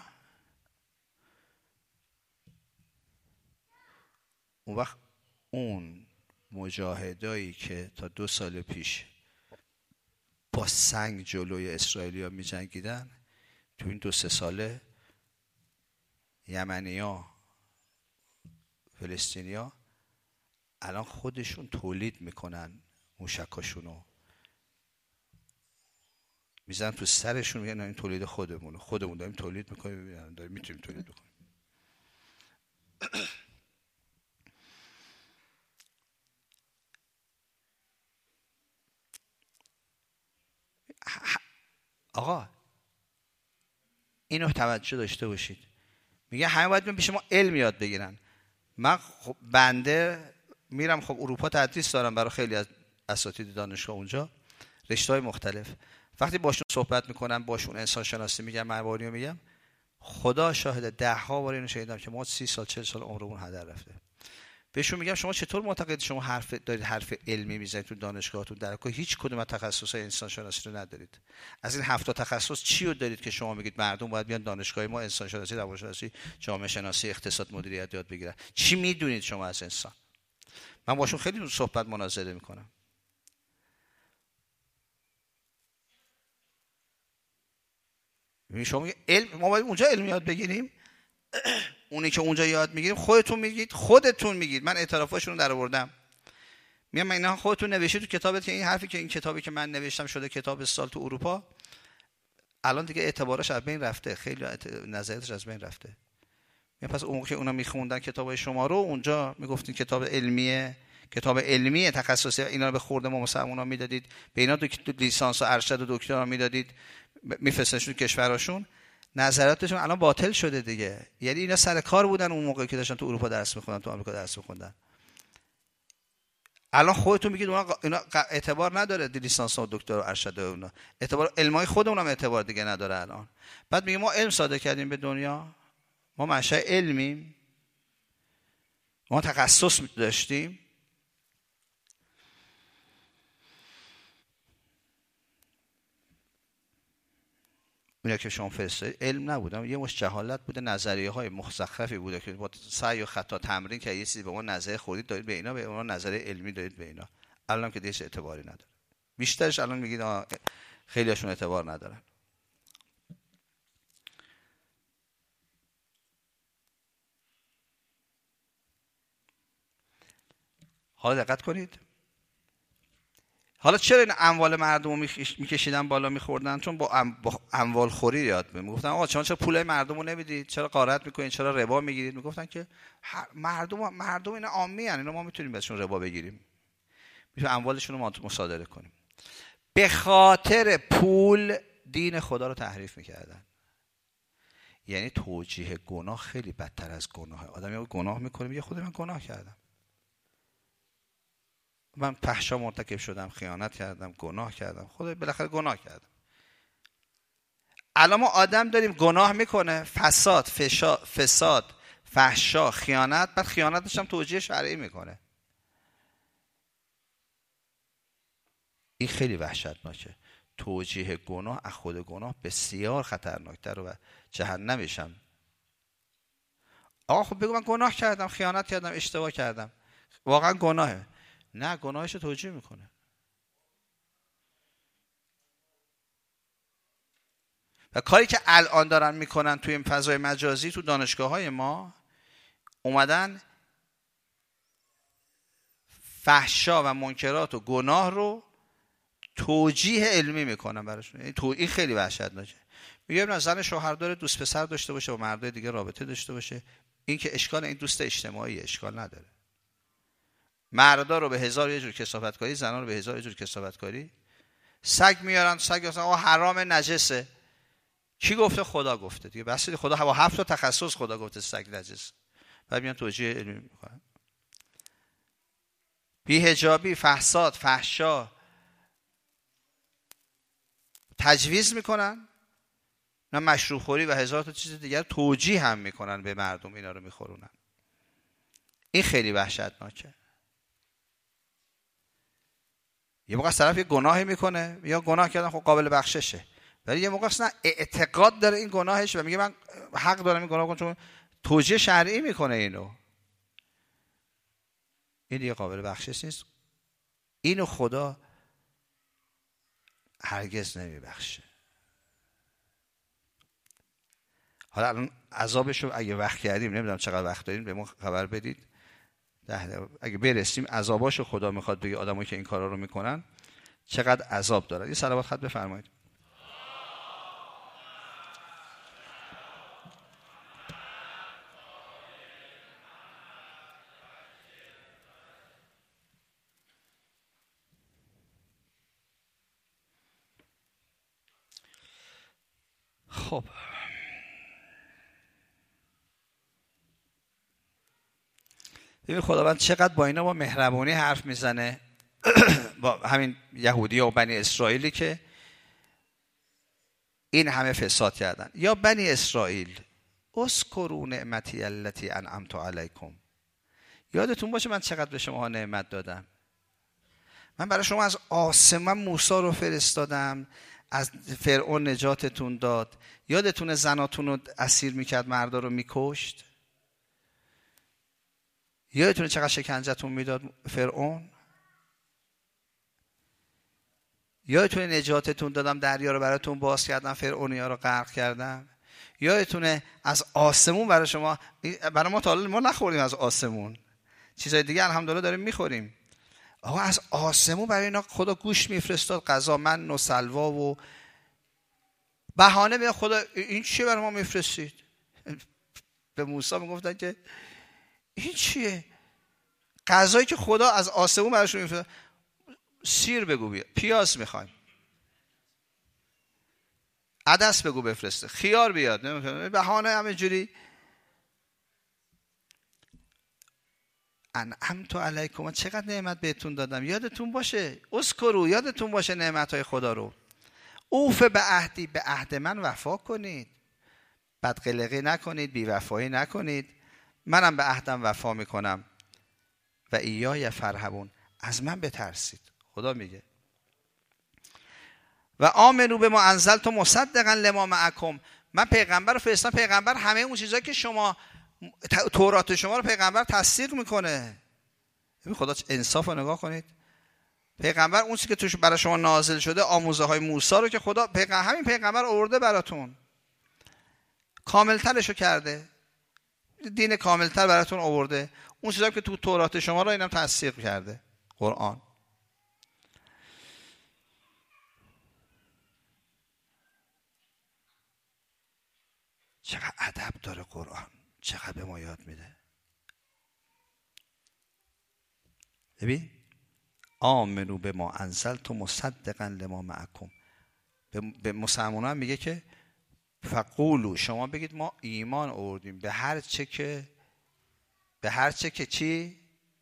اون وقت اون مجاهدایی که تا دو سال پیش با سنگ جلوی اسرائیلیا می جنگیدن، تو این دو سه ساله یمنی‌ها، فلسطینی‌ها الان خودشون تولید میکنن موشکاشونو. میزنن تو سرشون میگن این تولید خودمونه، خودمون داریم تولید میکنیم، داریم میتونیم تولید بکنیم. آقا اینو توجه داشته باشید، میگه همه باید به شما علم یاد بگیرن. من خب بنده میرم خب اروپا تدریس دارم برای خیلی از اساتید دانشگاه اونجا، رشته‌های مختلف. وقتی باشون صحبت میکنم، باشون انسان شناسی میگم، مبانی رو میگم، خدا شاهد ده ها بار اینو شنیدم که ما سی سال چهل سال عمرمون هدر رفته. بهشون میگم شما چطور معتقدید شما حرف دارید حرف علمی میزنید تو دانشگاهتون، در حالی هیچ کدوم از تخصصهای انسان شناسی رو ندارید؟ از این هفت تا تخصص چی رو دارید که شما میگید مردم باید بیان دانشگاه ما انسان شناسی، روانشناسی، جامعه شناسی، اقتصاد، مدیریت یاد بگیرن؟ چی میدونید شما از انسان؟ من باشون خیلی صحبت مناظره میکنم. شما میگید علم، ما باید اونجا علم یاد بگیریم. اونی که اونجا یاد میگیریم خودتون میگید، خودتون میگید. من اعترافاشون رو در آوردم، میگم من اینا خودتون نوشتید تو کتابت که این حرفی که این کتابی که من نوشتم شده کتاب سال تو اروپا، الان دیگه اعتبارش از بین رفته، خیلی نظریاتش از بین رفته. میگم پس اون که اونا میخوندن کتابای شما رو، اونجا میگفتین کتاب علمیه، کتاب علمیه تخصصی، اینا رو به خورد ما مسلمونا میدادید، به اینا دو لیسانس و ارشد و دکترا میدادید، میفرستاشون کشوراشون، نظراتشون الان باطل شده دیگه. یعنی اینا سر کار بودن اون موقع که داشتن تو اروپا درس میخوندن، تو آمریکا درس میخوندن. الان خودتون میگید اونا اینا اعتبار نداره، لیسانس و دکتر و ارشد و اونا اعتبار، علمای خودمون هم اعتبار دیگه نداره الان. بعد میگه ما علم صادر کردیم به دنیا، ما منشأ علمیم، ما تخصص داشتیم. اینا که شما فرستادید علم نبودم، یه مش جهالت بوده، نظریه های مزخرفی بوده که با سعی و خطا تمرین که یه چیزی به ما نظریه خوردید دارید به اینا، به ما نظریه علمی دارید به اینا. الان که دیگه اعتباری نداره، بیشترش الان میگید خیلیاشون اعتبار ندارن. حالا دقت کنید، حالا چرا این اموال مردم رو میکشیدن بالا میخوردن؟ چون با, ام... با اموال خوری یاد میگفتن آقا شما چرا پولای مردم رو نمیدید، چرا غارت میکنید، چرا ربا میگیرید؟ میگفتن که مردم مردم اینا عامی ان، اینا ما میتونیم بهشون ربا بگیریم، میتونیم اموالشون رو مصادره کنیم. به خاطر پول دین خدا رو تحریف میکردن. یعنی توجیه گناه خیلی بدتر از گناه. آدم یه گناه میکنه میگه خود من گناه کردم، من فحشا مرتکب شدم، خیانت کردم، گناه کردم، خود بالاخره گناه کردم. الان ما آدم داریم گناه میکنه، فساد، فشا، فساد، فحشا، خیانت، بعد خیانتش هم توجیه شرعی میکنه. این خیلی وحشتناکه. توجیه گناه از خود گناه بسیار خطرناکتر و جهنمشم. آقا خب بگو من گناه کردم، خیانت کردم، اشتباه کردم، واقعا گناهه. نه، گناهش رو توجیه میکنه. و کاری که الان دارن میکنن توی این فضای مجازی تو دانشگاه های ما، اومدن فحشا و منکرات و گناه رو توجیه علمی میکنن براشون. این خیلی وحشتناکه. میگم نه، زن شوهر داره دوست پسر داشته باشه و مردای دیگه رابطه داشته باشه، این که اشکال، این دوست اجتماعی اشکال نداره. مردا رو به هزار یه جور کثافت کاری، زنا رو به هزار یه جور کثافت کاری. سگ میارن، سگ اصلا آقا حرام نجسه. کی گفته؟ خدا گفته دیگه. بس خدا با هفت تا تخصص خدا گفته سگ نجس. بعد میان توجیه علمی میکنن. بی‌حجابی، فحشات، فحشا تجویز میکنن، نه مشروب خوری و هزار تا چیز دیگر توجیه هم میکنن به مردم، اینا رو میخورونن. این خیلی وحشتناکه. یه موقع طرف یه گناهی میکنه، یا گناه کردن خب قابل بخششه، ولی یه موقع اصلا اعتقاد داره این گناهش و میگه من حق دارم این گناه کنم، چون توجیه شرعی میکنه اینو. این دیگه قابل بخشش نیست. اینو خدا هرگز نمیبخشه. حالا الان عذابشو اگه وقت کردیم، نمیدونم چقدر وقت داریم، به ما خبر بدید. اگه برسیم عذاباشو خدا میخواد بگه آدمایی که این کارا رو میکنن چقدر عذاب دارن. یه صلوات خط بفرمایید. خب ببین خداوند چقدر با اینا با مهربونی حرف میزنه با همین یهودی و بنی اسرائیلی که این همه فساد کردن. یا بنی اسرائیل اذکروا نعمتی التي انعمت علیکم، یادتون باشه من چقدر به شما نعمت دادم. من برای شما از آسمان موسی رو فرستادم، از فرعون نجاتتون داد. یادتونه زناتون رو اسیر میکرد، مردا رو میکشت؟ یادتونه چقدر شکنجهتون میداد فرعون؟ یادتونه نجاتتون دادم، دریا رو براتون باز کردم، فرعونیا رو غرق کردم؟ یادتونه از آسمون برای شما، برای ما تا حالا ما نخوردیم از آسمون، چیزای دیگه الحمدلله داریم میخوریم. آقا از آسمون برای اینا خدا گوشت میفرستاد، غذا، من و سلوا و بهانه به خدا این چیه برای ما میفرستید؟ به موسی میگفتن که این چیه؟ غذایی که خدا از آسمون براشون میفرستاد. سیر بگو بیا، پیاز میخوایم، عدس بگو بفرسته، خیار بیاد، نمیدونم بهانه همینجوری. انعمت علیکم، چقدر نعمت بهتون دادم. یادتون باشه، اذکروا، یادتون باشه نعمتهای خدا رو. اوف به عهدی، به عهد من وفا کنید، بدقلقی نکنید، بیوفایی نکنید، منم به عهدم وفا میکنم. و ایای فرهبون، از من بترسید. خدا میگه و آمنو به ما انزلت مصدقا لما معکم، من پیغمبر رو فرستادم. پیغمبر همه اون چیزایی که شما تورات شما رو پیغمبر تصدیق میکنه. خدا انصاف رو نگاه کنید. پیغمبر اون چیزی که توش برای شما نازل شده، آموزه های موسی رو که خدا پیغمبر همین پیغمبر آورده براتون، کاملترشو کرده، دین کاملتر براتون آورده. اون چیزایی که تو تورات شما رو اینم تصدیق کرده، قرآن. چقدر ادب داره قرآن، چقدر به ما یاد میده. ببین آمنو به ما انزلت مصدقا لما معکم، به مسلمانان میگه که فقولو، شما بگید ما ایمان آوردیم به هر چه که به هر چه که چی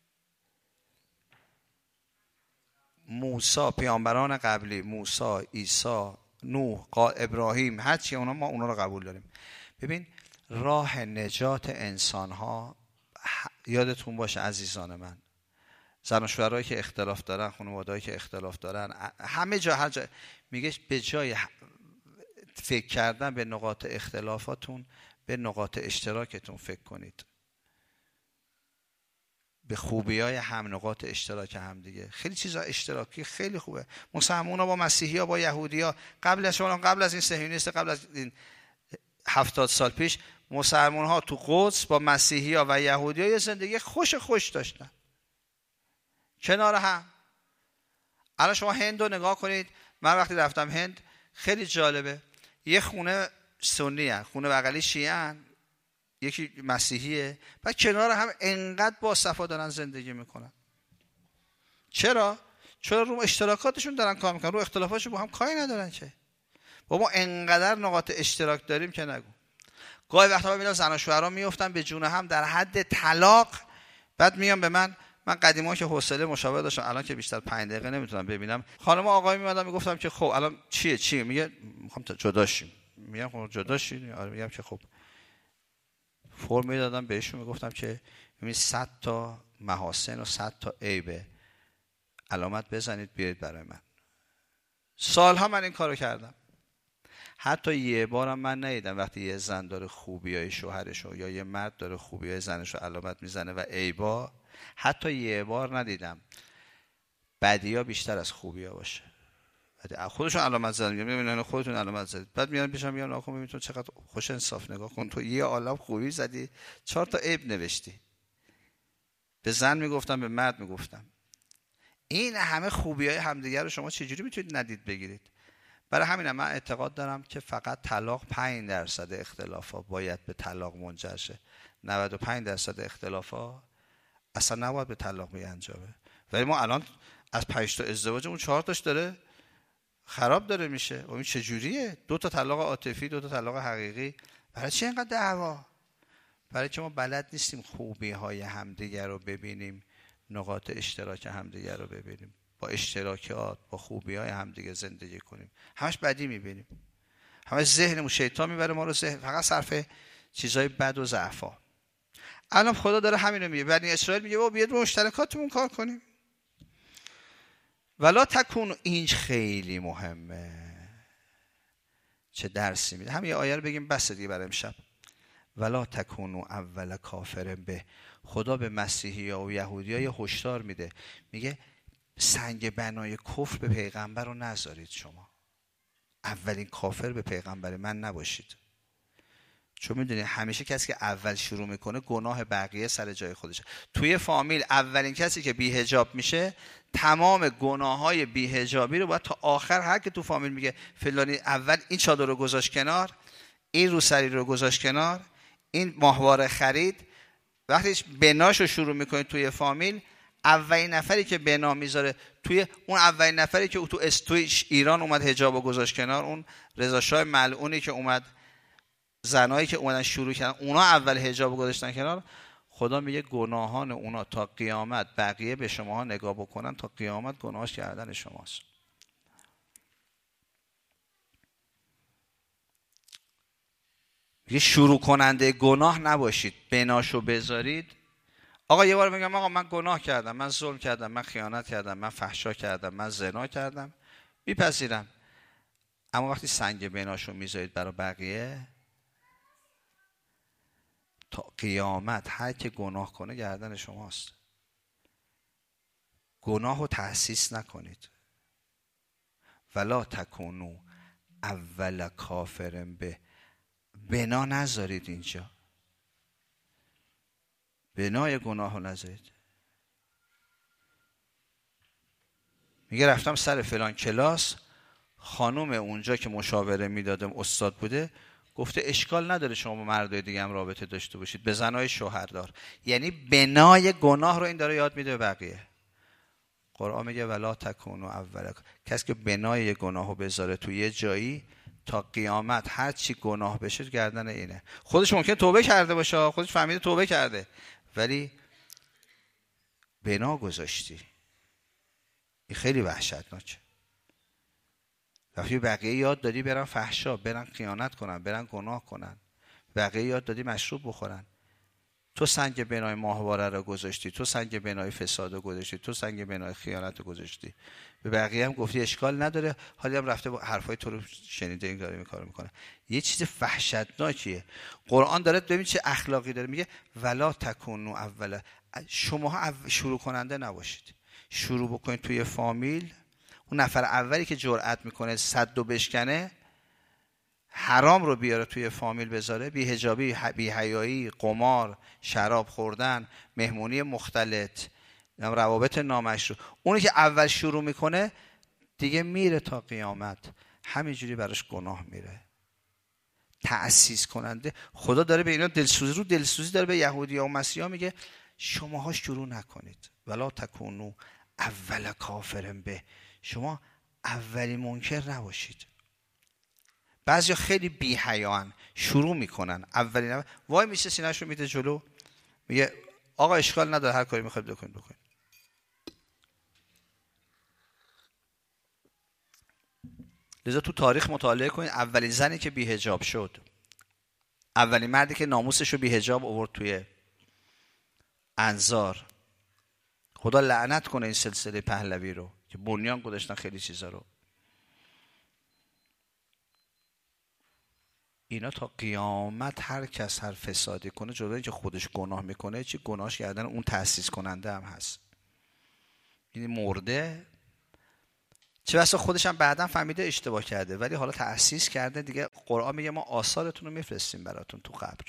موسی، پیامبران قبلی، موسی، عیسی، نوح، ابراهیم، هر چی اونا، ما اونا رو قبول داریم. ببین راه نجات انسان ها، یادتون باشه عزیزان من، زن و شوهرایی که اختلاف دارن، خانواده‌ای که اختلاف دارن، همه جا هر جا میگه به جای فکر کردن به نقاط اختلافاتون، به نقاط اشتراکتون فکر کنید، به خوبی‌های هم، نقاط اشتراک هم دیگه. خیلی چیزا اشتراکی خیلی خوبه. مسلمان‌ها با مسیحی‌ها، با یهودی‌ها، قبل از شما، قبل از این صهیونیست، قبل از این هفتاد سال پیش، مسلمان‌ها تو قدس با مسیحی‌ها و یهودی‌ها یه زندگی خوش خوش داشتن کنار هم. الان شما هند رو نگاه کنید. من وقتی رفتم هند خیلی جالبه، یه خونه سنی هست، خونه بغلی شیعه هست، یکی مسیحیه، و کنار هم انقدر با صفا دارن زندگی میکنن. چرا؟ چرا رو اشتراکاتشون دارن کار میکنن، رو اختلافاتشون با هم کاری ندارن که. با ما انقدر نقاط اشتراک داریم که نگو. گاهی وقتا میبینم زن و شوهرها میافتن به جون هم در حد طلاق، بعد میان به من، من قدیما که حوصله مشاوره داشتم، الان که بیشتر پنج دقیقه نمیتونم ببینم، خانم آقای میمدن میگفتم که خب الان چیه چیه میگه میخوام جدا شیم. میگم خب جدا شیم. آره میگم که خب فرم میدادم بهشون، میگفتم که ببین صد تا محاسن و صد تا عیبه، علامت بزنید بیارید برای من. سالها من این کارو کردم. حتی یه بارم من ندیدم وقتی یه زن داره خوبیای شوهرشو یا یه مرد داره خوبیای زنشو علامت میزنه و عیبا، حتی یه بار ندیدم بدی‌ها بیشتر از خوبی‌ها باشه. خودشون علامت زدن، میگم ببینن خودتون علامت زدید، بعد میان پیشم میگن آخه ببین تو چقدر خوش انصاف، نگاه کن تو یه عالم خوبی زدی، چهار تا عیب نوشتی. به زن میگفتم، به مرد میگفتم. این همه خوبی‌های همدیگه رو شما چجوری میتونید ندید بگیرید؟ برای همینم من اعتقاد دارم که فقط طلاق پنج درصد اختلافا باید به طلاق منجر شه. نود و پنج درصد اختلافا اصلا نباید به طلاق بیانجامه. ولی ما الان از پنج تا ازدواجمون چهار تاش داره خراب داره میشه. و این چجوریه؟ دو تا طلاق عاطفی، دو تا طلاق حقیقی. برای چی اینقدر دعوا؟ برای که ما بلد نیستیم خوبی های همدیگر رو ببینیم، نقاط اشتراک همدیگر رو ببینیم، با اشتراکات با خوبی های همدیگر زندگی کنیم. همش بدی میبینیم، همش ذهنمون شیطان میبره ما رو، ذهن فقط صرف چیزای بد و ضعفا. الان خدا داره همین رو میگه. بنی اسرائیل میگه بیاید رو مشترکاتمون کار کنیم. ولا تکون، این خیلی مهمه. چه درسی میده. همین آیه رو بگیم بس دیگه برای امشب. ولا تکونوا اول کافر به. خدا به مسیحی ها و یهودی ها یه هشدار میده، میگه سنگ بنای کفر به پیغمبر رو نذارید. شما اولین کافر به پیغمبر من نباشید. چون میدونید همیشه کسی که اول شروع میکنه گناه بقیه سر جای خودشه. توی فامیل اولین کسی که بی‌حجاب میشه تمام گناههای بی‌حجابی رو باید تا آخر، هر که تو فامیل میگه فلانی اول این چادر رو گذاشت کنار، این روسری رو گذاشت کنار، این ماهواره خرید، وقتی بناشو شروع میکنید توی فامیل، اولین نفری که بنا میذاره توی اون اولین نفری که تو توی ایران اومد حجابو گذاشت کنار، اون رضا شاه ملعونی که اومد، زنایی که اومدن شروع کردن اونا اول حجابو گذاشتن کنار. خدا میگه گناهان اونا تا قیامت، بقیه به شماها نگاه بکنن تا قیامت گناهاش گردن شماست. میگه شروع کننده گناه نباشید، بناشو بذارید. آقا یه بار میگم آقا من گناه کردم، من ظلم کردم، من خیانت کردم، من فحشا کردم، من زنا کردم، میپذیرم. اما وقتی سنگ بناشو میذارید برای بقیه، تا قیامت هر که گناه کنه گردن شماست. گناه رو تأسیس نکنید. ولا تکونوا اول کافر به. بنا نذارید اینجا، بنای گناه رو نذارید. میگه رفتم سر فلان کلاس، خانوم اونجا که مشاوره میدادم استاد بوده، گفته اشکال نداره شما با مردای دیگه هم رابطه داشته باشید، به زنای شوهردار. یعنی بنای گناه رو این داره یاد میده به بقیه. قرآن میگه ولا تکونوا اول. کسی که بنای گناه رو بذاره توی یه جایی، تا قیامت هر چی گناه بشه گردن اینه. خودش ممکن توبه کرده باشه، خودش فهمیده توبه کرده، ولی بنا گذاشتی. این خیلی وحشتناکه. وقتی بقیه یاد دادی برن فحشا، برن خیانت کنن، برن گناه کنن، بقیه یاد دادی مشروب بخورن، تو سنگ بنای ماهواره رو گذاشتی، تو سنگ بنای فساد رو گذاشتی، تو سنگ بنای خیانت رو گذاشتی، به بقیه هم گفتی اشکال نداره، حالی هم رفته با حرفای تو رو شنیده این داره این کارو میکنه. یه چیز وحشتناکیه. قرآن داره ببین چه اخلاقی داره. میگه ولا تکونوا اول. شماها شروع کننده نباشید. شروع بکنید توی فامیل. اون نفر اولی که جرأت میکنه صد و بشکنه، حرام رو بیاره توی فامیل بذاره، بی‌حجابی، بی‌حیایی، قمار، شراب خوردن، مهمونی مختلط، روابط نامشروع، اونی که اول شروع میکنه دیگه میره تا قیامت همینجوری براش گناه میره. تأسیس کننده. خدا داره به اینا دلسوزی رو دلسوزی داره به یهودی‌ها و مسیحا، میگه شماها شروع نکنید. ولا تکونوا اول کافر به. شما اولی منکر نباشید. بعضیا خیلی بی حیان شروع میکنن اولین وای میشه سینه‌شو میده جلو، میگه آقا اشکال نداره هر کاری میخواید بکنید بکنید. لذا تو تاریخ مطالعه کنید اولین زنی که بی حجاب شد، اولین مردی که ناموسشو بی حجاب آورد توی انظار، خدا لعنت کنه این سلسله پهلوی رو که بنیان گذاشتن خیلی چیزا رو. اینا تا قیامت هر کس هر فسادی کنه، جدا اینکه خودش گناه میکنه، چی گناهش کردن اون تأسیس کننده هم هست. این مرده، چه بسا خودش هم بعداً فهمیده اشتباه کرده، ولی حالا تأسیس کرده دیگه. قرآن میگه ما آثارتون رو میفرستیم براتون تو قبر.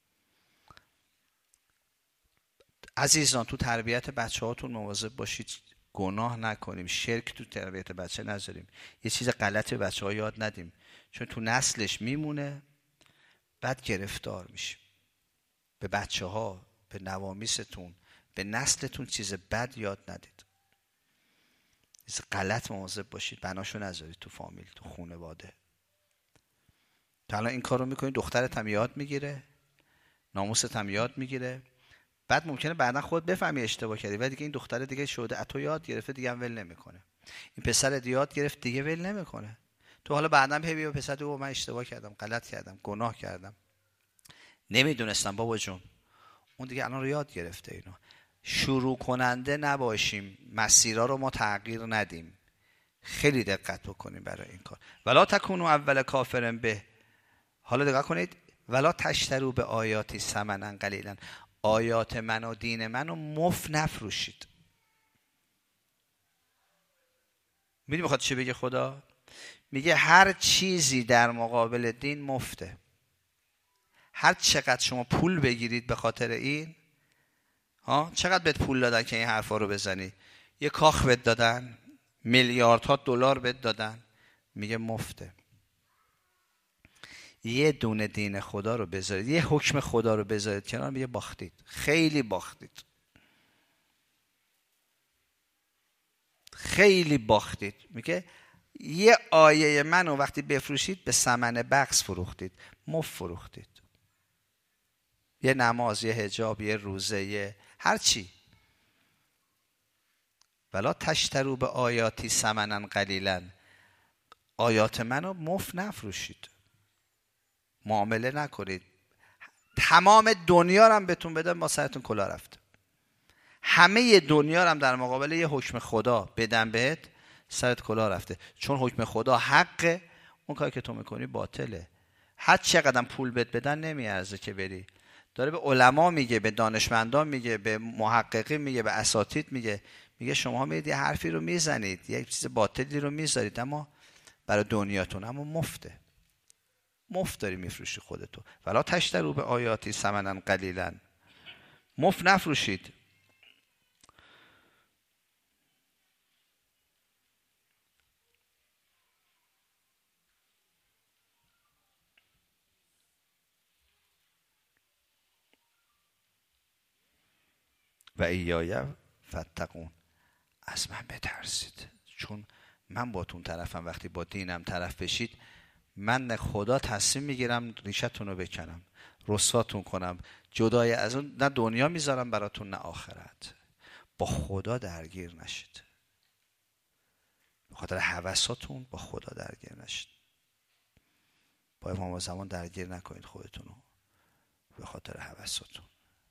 عزیزان تو تربیت بچه هاتون مواظب باشید گناه نکنیم، شرک تو تربیت بچه نذاریم، یه چیز غلط به بچه ها یاد ندیم، چون تو نسلش میمونه، بعد گرفتار میشیم. به بچه ها، به نوامیستون، به نسلتون چیز بد یاد ندید. غلط مواظب باشید، بناشو نذارید تو فامیل، تو خانواده. تا الان این کارو میکنید، دخترت هم یاد میگیره، ناموست هم یاد میگیره، بعد ممکنه بعدا خود بفهمی اشتباه کردی، ولی دیگه این دختر دیگه شده اتو یاد گرفته، دیگه هم ول نمیکنه. این پسر یاد گرفت دیگه ول نمیکنه. تو حالا بعدا ببین پسر تو من اشتباه کردم، غلط کردم، گناه کردم، نمیدونستم بابا جون. اون دیگه الان رو یاد گرفته. اینو شروع کننده نباشیم، مسیرها رو ما تغییر ندیم. خیلی دقت بکنیم برای این کار. ولا تکونوا اول کافرن به. حالا دقت کنید، ولا تشترو به آیاتی ثمنا قلیلا. آیات من و دین من رو مفت نفروشید. میدونی میخواد چی بگه خدا؟ میگه هر چیزی در مقابل دین مفته. هر چقدر شما پول بگیرید به خاطر این، ها چقدر بهت پول دادن که این حرفا رو بزنی؟ یه کاخ بهت دادن، میلیاردها دلار بهت دادن، میگه مفته. یه دونه دین خدا رو بذارید، یه حکم خدا رو بذارید کنار، میگه باختید، خیلی باختید، خیلی باختید. میگه یه آیه منو وقتی بفروشید به ثمن بخس فروختید، مفت فروختید. یه نماز، یه حجاب، یه روزه، یه هر چی. ولا تشترو به آیاتی ثمنا قلیلا. آیات منو مفت نفروشید، معامله نکنید. تمام دنیا رو هم بهتون بدم با سرتون کلا رفته. همه دنیا رو هم در مقابل یه حکم خدا بدم بهت، سرت کلا رفته. چون حکم خدا حقه، اون کاری که تو میکنی باطله. هر چقدر پول بهت بدن نمیارزه که بری. داره به علما میگه، به دانشمندان میگه، به محققین میگه، به اساتید میگه. میگه شما میید یه حرفی رو میزنید، یه چیز باطلی رو میذارید، اما برای دنیاتون، اما مفته. مفت داری میفروشی خودتو. ولا تشترو به آیاتی ثمنا قلیلا. مفت نفروشید. و ایای فاتقون. از من بترسید، چون من باتون طرفم. وقتی با دینم طرف بشید، من خدا تصمیم میگیرم ریشتون رو بکنم، رسواتون کنم، جدای از اون نه دنیا میذارم براتون نه آخرت. با خدا درگیر نشید، به خاطر هوساتون با خدا درگیر نشید. با امام زمان درگیر نکنید خودتون رو به خاطر هوساتون.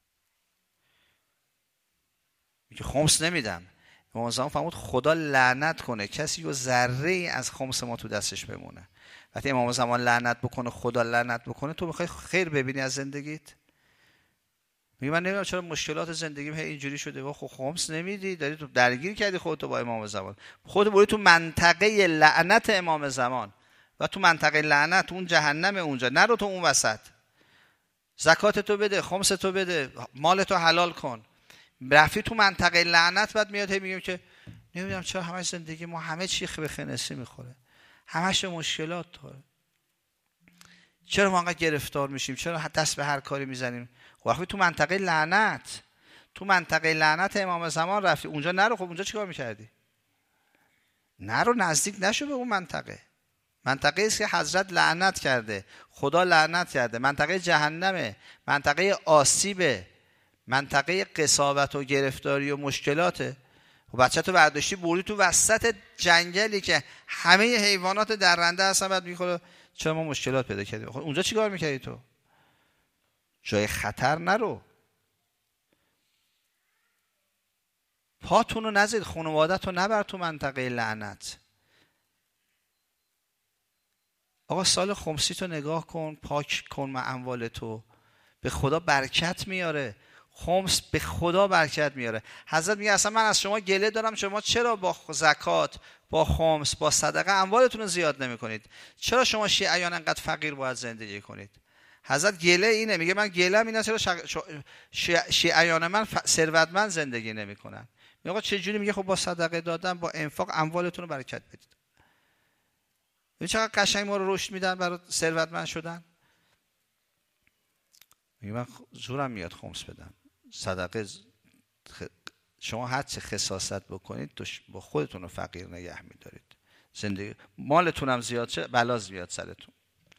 میگه خمس نمیدم. امام زمان فرمود خدا لعنت کنه کسی رو ذره ای از خمس ما تو دستش بمونه. وقتی امام زمان لعنت بکنه، خدا لعنت بکنه، تو میخوای خیر ببینی از زندگیت؟ میگه من نمیدونم چرا مشکلات زندگیم هی اینجوری شده. و خب خمس نمیدی، داری تو درگیر کردی خودتو با امام زمان، خودت بری تو منطقه لعنت امام زمان و تو منطقه لعنت اون جهنم اونجا، نرو تو اون وسط. زکات تو بده، خمس تو بده، مال تو حلال کن. رفتی تو منطقه لعنت، بعد میاد هی میگیم که نمیدونم چرا همش زندگی ما همه چی به خنثی میخوره، همش مشکلات داره، چرا ما انقدر گرفتار میشیم، چرا دست به هر کاری میزنیم. وقتی تو منطقه لعنت، تو منطقه لعنت امام زمان رفتی اونجا، نرو. خب اونجا چیکار میکردی؟ نرو، نزدیک نشو به اون منطقه. منطقه است که حضرت لعنت کرده، خدا لعنت کرده، منطقه جهنمه، منطقه آسیبه، منطقه قساوت و گرفتاری و مشکلاته. و بچه تو برداشتی بردی تو وسط جنگلی که همه حیوانات درنده هستن، بعد میخوره چرا ما مشکلات پیدا کردیم. اونجا چیکار میکردی تو؟ جای خطر نرو، پاتون رو نزید، خانوادت رو نبر تو منطقه لعنت. آقا سال خمسی تو نگاه کن، پاک کن من اموال تو، به خدا برکت میاره. خمس به خدا برکت میاره. حضرت میگه اصلا من از شما گله دارم، شما چرا با زکات، با خمس، با صدقه اموالتون رو زیاد نمی کنید؟ چرا شما شیعیان انقدر فقیر باید زندگی کنید؟ حضرت گله اینه، میگه من گله‌ام اینه چرا شیع... شیعیان من ف... ثروتمند زندگی نمی کنن. میگه آقا چه جوری؟ میگه خب با صدقه دادن، با انفاق اموالتون رو برکت بدید. ببین چقدر قشنگ ما رو رشد میدن برای ثروتمند شدن. میگه من زورم میاد خمس بدم، صدقه شما هر چه خساست بکنید با خودتون رو فقیر نگه میدارید. زندگی مالتون هم زیاد شه بلا زیاد سرتون.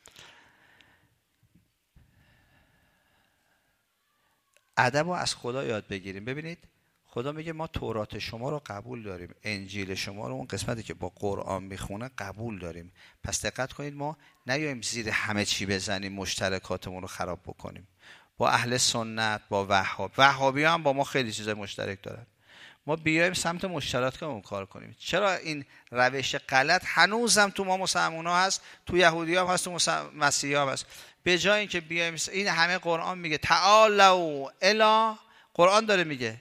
ادب رو از خدا یاد بگیریم. ببینید خدا میگه ما تورات شما رو قبول داریم، انجیل شما رو اون قسمتی که با قرآن میخونه قبول داریم. پس دقت کنید ما نیاییم زیر همه چی بزنیم مشترکاتمون رو خراب بکنیم. با اهل سنت، با وهاب، وهابی هم با ما خیلی چیزای مشترک دارن. ما بیایم سمت مشترکمون کار کنیم. چرا این روش غلط هنوزم تو ما مسلمان‌ها هست، تو یهودی هم هست، تو مسیحی هم هست. به جای اینکه بیایم این همه قرآن میگه تعالوا الی، قرآن داره میگه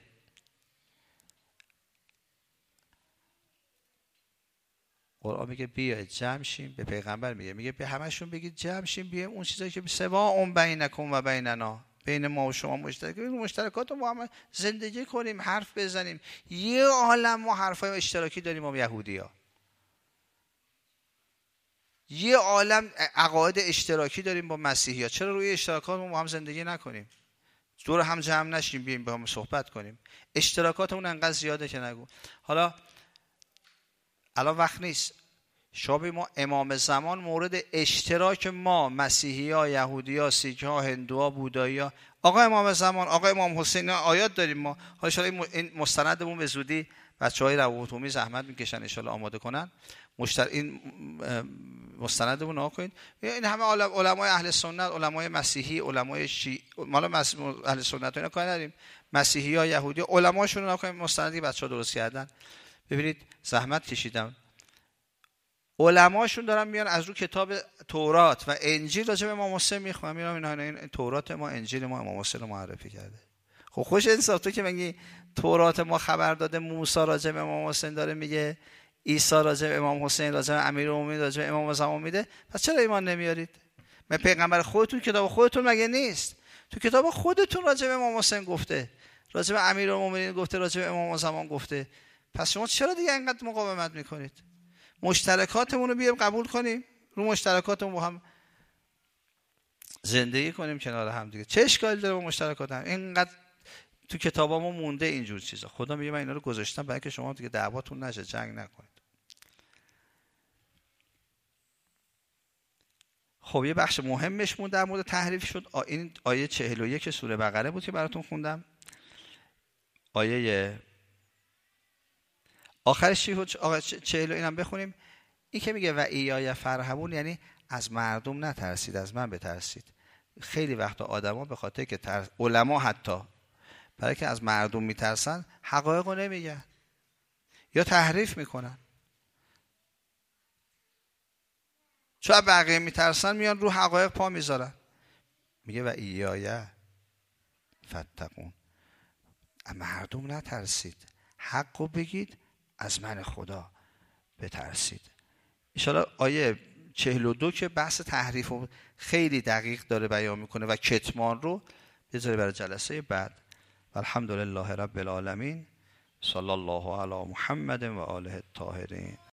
قرآن میگه بیاید جمع شیم، به پیغمبر میگه میگه به همشون بگید جمع شیم بیایم اون چیزایی که سوا اون بینکم و بیننا، بین ما و شما مشترک، مشترکات رو با هم زندگی کنیم، حرف بزنیم. یه عالم ما حرفای اشتراکی داریم با یهودی‌ها، یه عالم عقاید اشتراکی داریم با مسیحی‌ها. چرا روی اشتراکات ما با هم زندگی نکنیم؟ دور هم جمع نشیم بیایم با هم صحبت کنیم. اشتراکاتمون انقدر زیاده که نگو. حالا الان وقت نیست. شابه ما امام زمان مورد اشتراک ما مسیحی‌ها، یهودی‌ها، سیک‌ها، هندوها، بودایی‌ها، آقا امام زمان، آقا امام حسین، آیات داریم ما. حالا ان این مستندمون به زودی بچه‌های روابط عمومی زحمت میکشن ان شاءالله آماده کنن. مشتر این مستندمون نگاه کنید. این همه علمای اهل سنت، علمای مسیحی، علمای شیعه، مال اهل سنت اینا کاری نداریم، مسیحی‌ها، یهودی، علماشون رو نگاه کنید، مستندی بچه‌ها درست کردن. ببینید زحمت کشیدم. علماشون دارن میان از رو کتاب تورات و انجیل راجع به امام حسین میخونن، میرم اینا این تورات ما، انجیل ما امام حسین رو معرفی کرده. خب خوش انصاف تو که میگی تورات ما خبر داده موسی راجع به امام حسین داره میگه، عیسی راجع به امام حسین، راجع به امیرالمومنین، راجع به امام زمان میده، پس چرا ایمان نمیارید؟ من پیغمبر خودتون کتاب خودتون مگه نیست؟ تو کتاب خودتون راجع به امام حسین گفته، راجع به امیرالمومنین گفته، راجع به امام زمان گفته. پس شما چرا دیگه اینقدر مقاومت میکنید؟ مشترکاتمون رو بیایم قبول کنیم، رو مشترکاتمون با هم زندگی کنیم کنار هم دیگه. چه اشکالی داره با مشترکات هم؟ اینقدر تو کتابامون مونده اینجور چیزا. خدا میگه من اینا رو گذاشتم برای که شما دیگه دعواتون نشه، جنگ نکنید. خب یه بخش مهمش مون در مورد تحریف شد. این آیه چهل و یک سوره بقره بود که براتون خوندم. آیه آخرش چهل اینم بخونیم. این که میگه و ایای فرهبون یعنی از مردم نترسید، از من بترسید. خیلی وقتا آدما به خاطر که ترس... علما حتی برای که از مردم میترسن حقایق رو نمیگن یا تحریف میکنن، چون بقیه میترسن میان رو حقایق پا میذارن. میگه و ایای فتقون، مردم نترسید، حق رو بگید، از من خدا بترسید. انشاءالله آیه چهل و دو که بحث تحریف رو خیلی دقیق داره بیان میکنه و کتمان رو بذاره برای جلسه بعد. الحمدلله رب العالمین، صلی الله علی محمد و آله الطاهرین.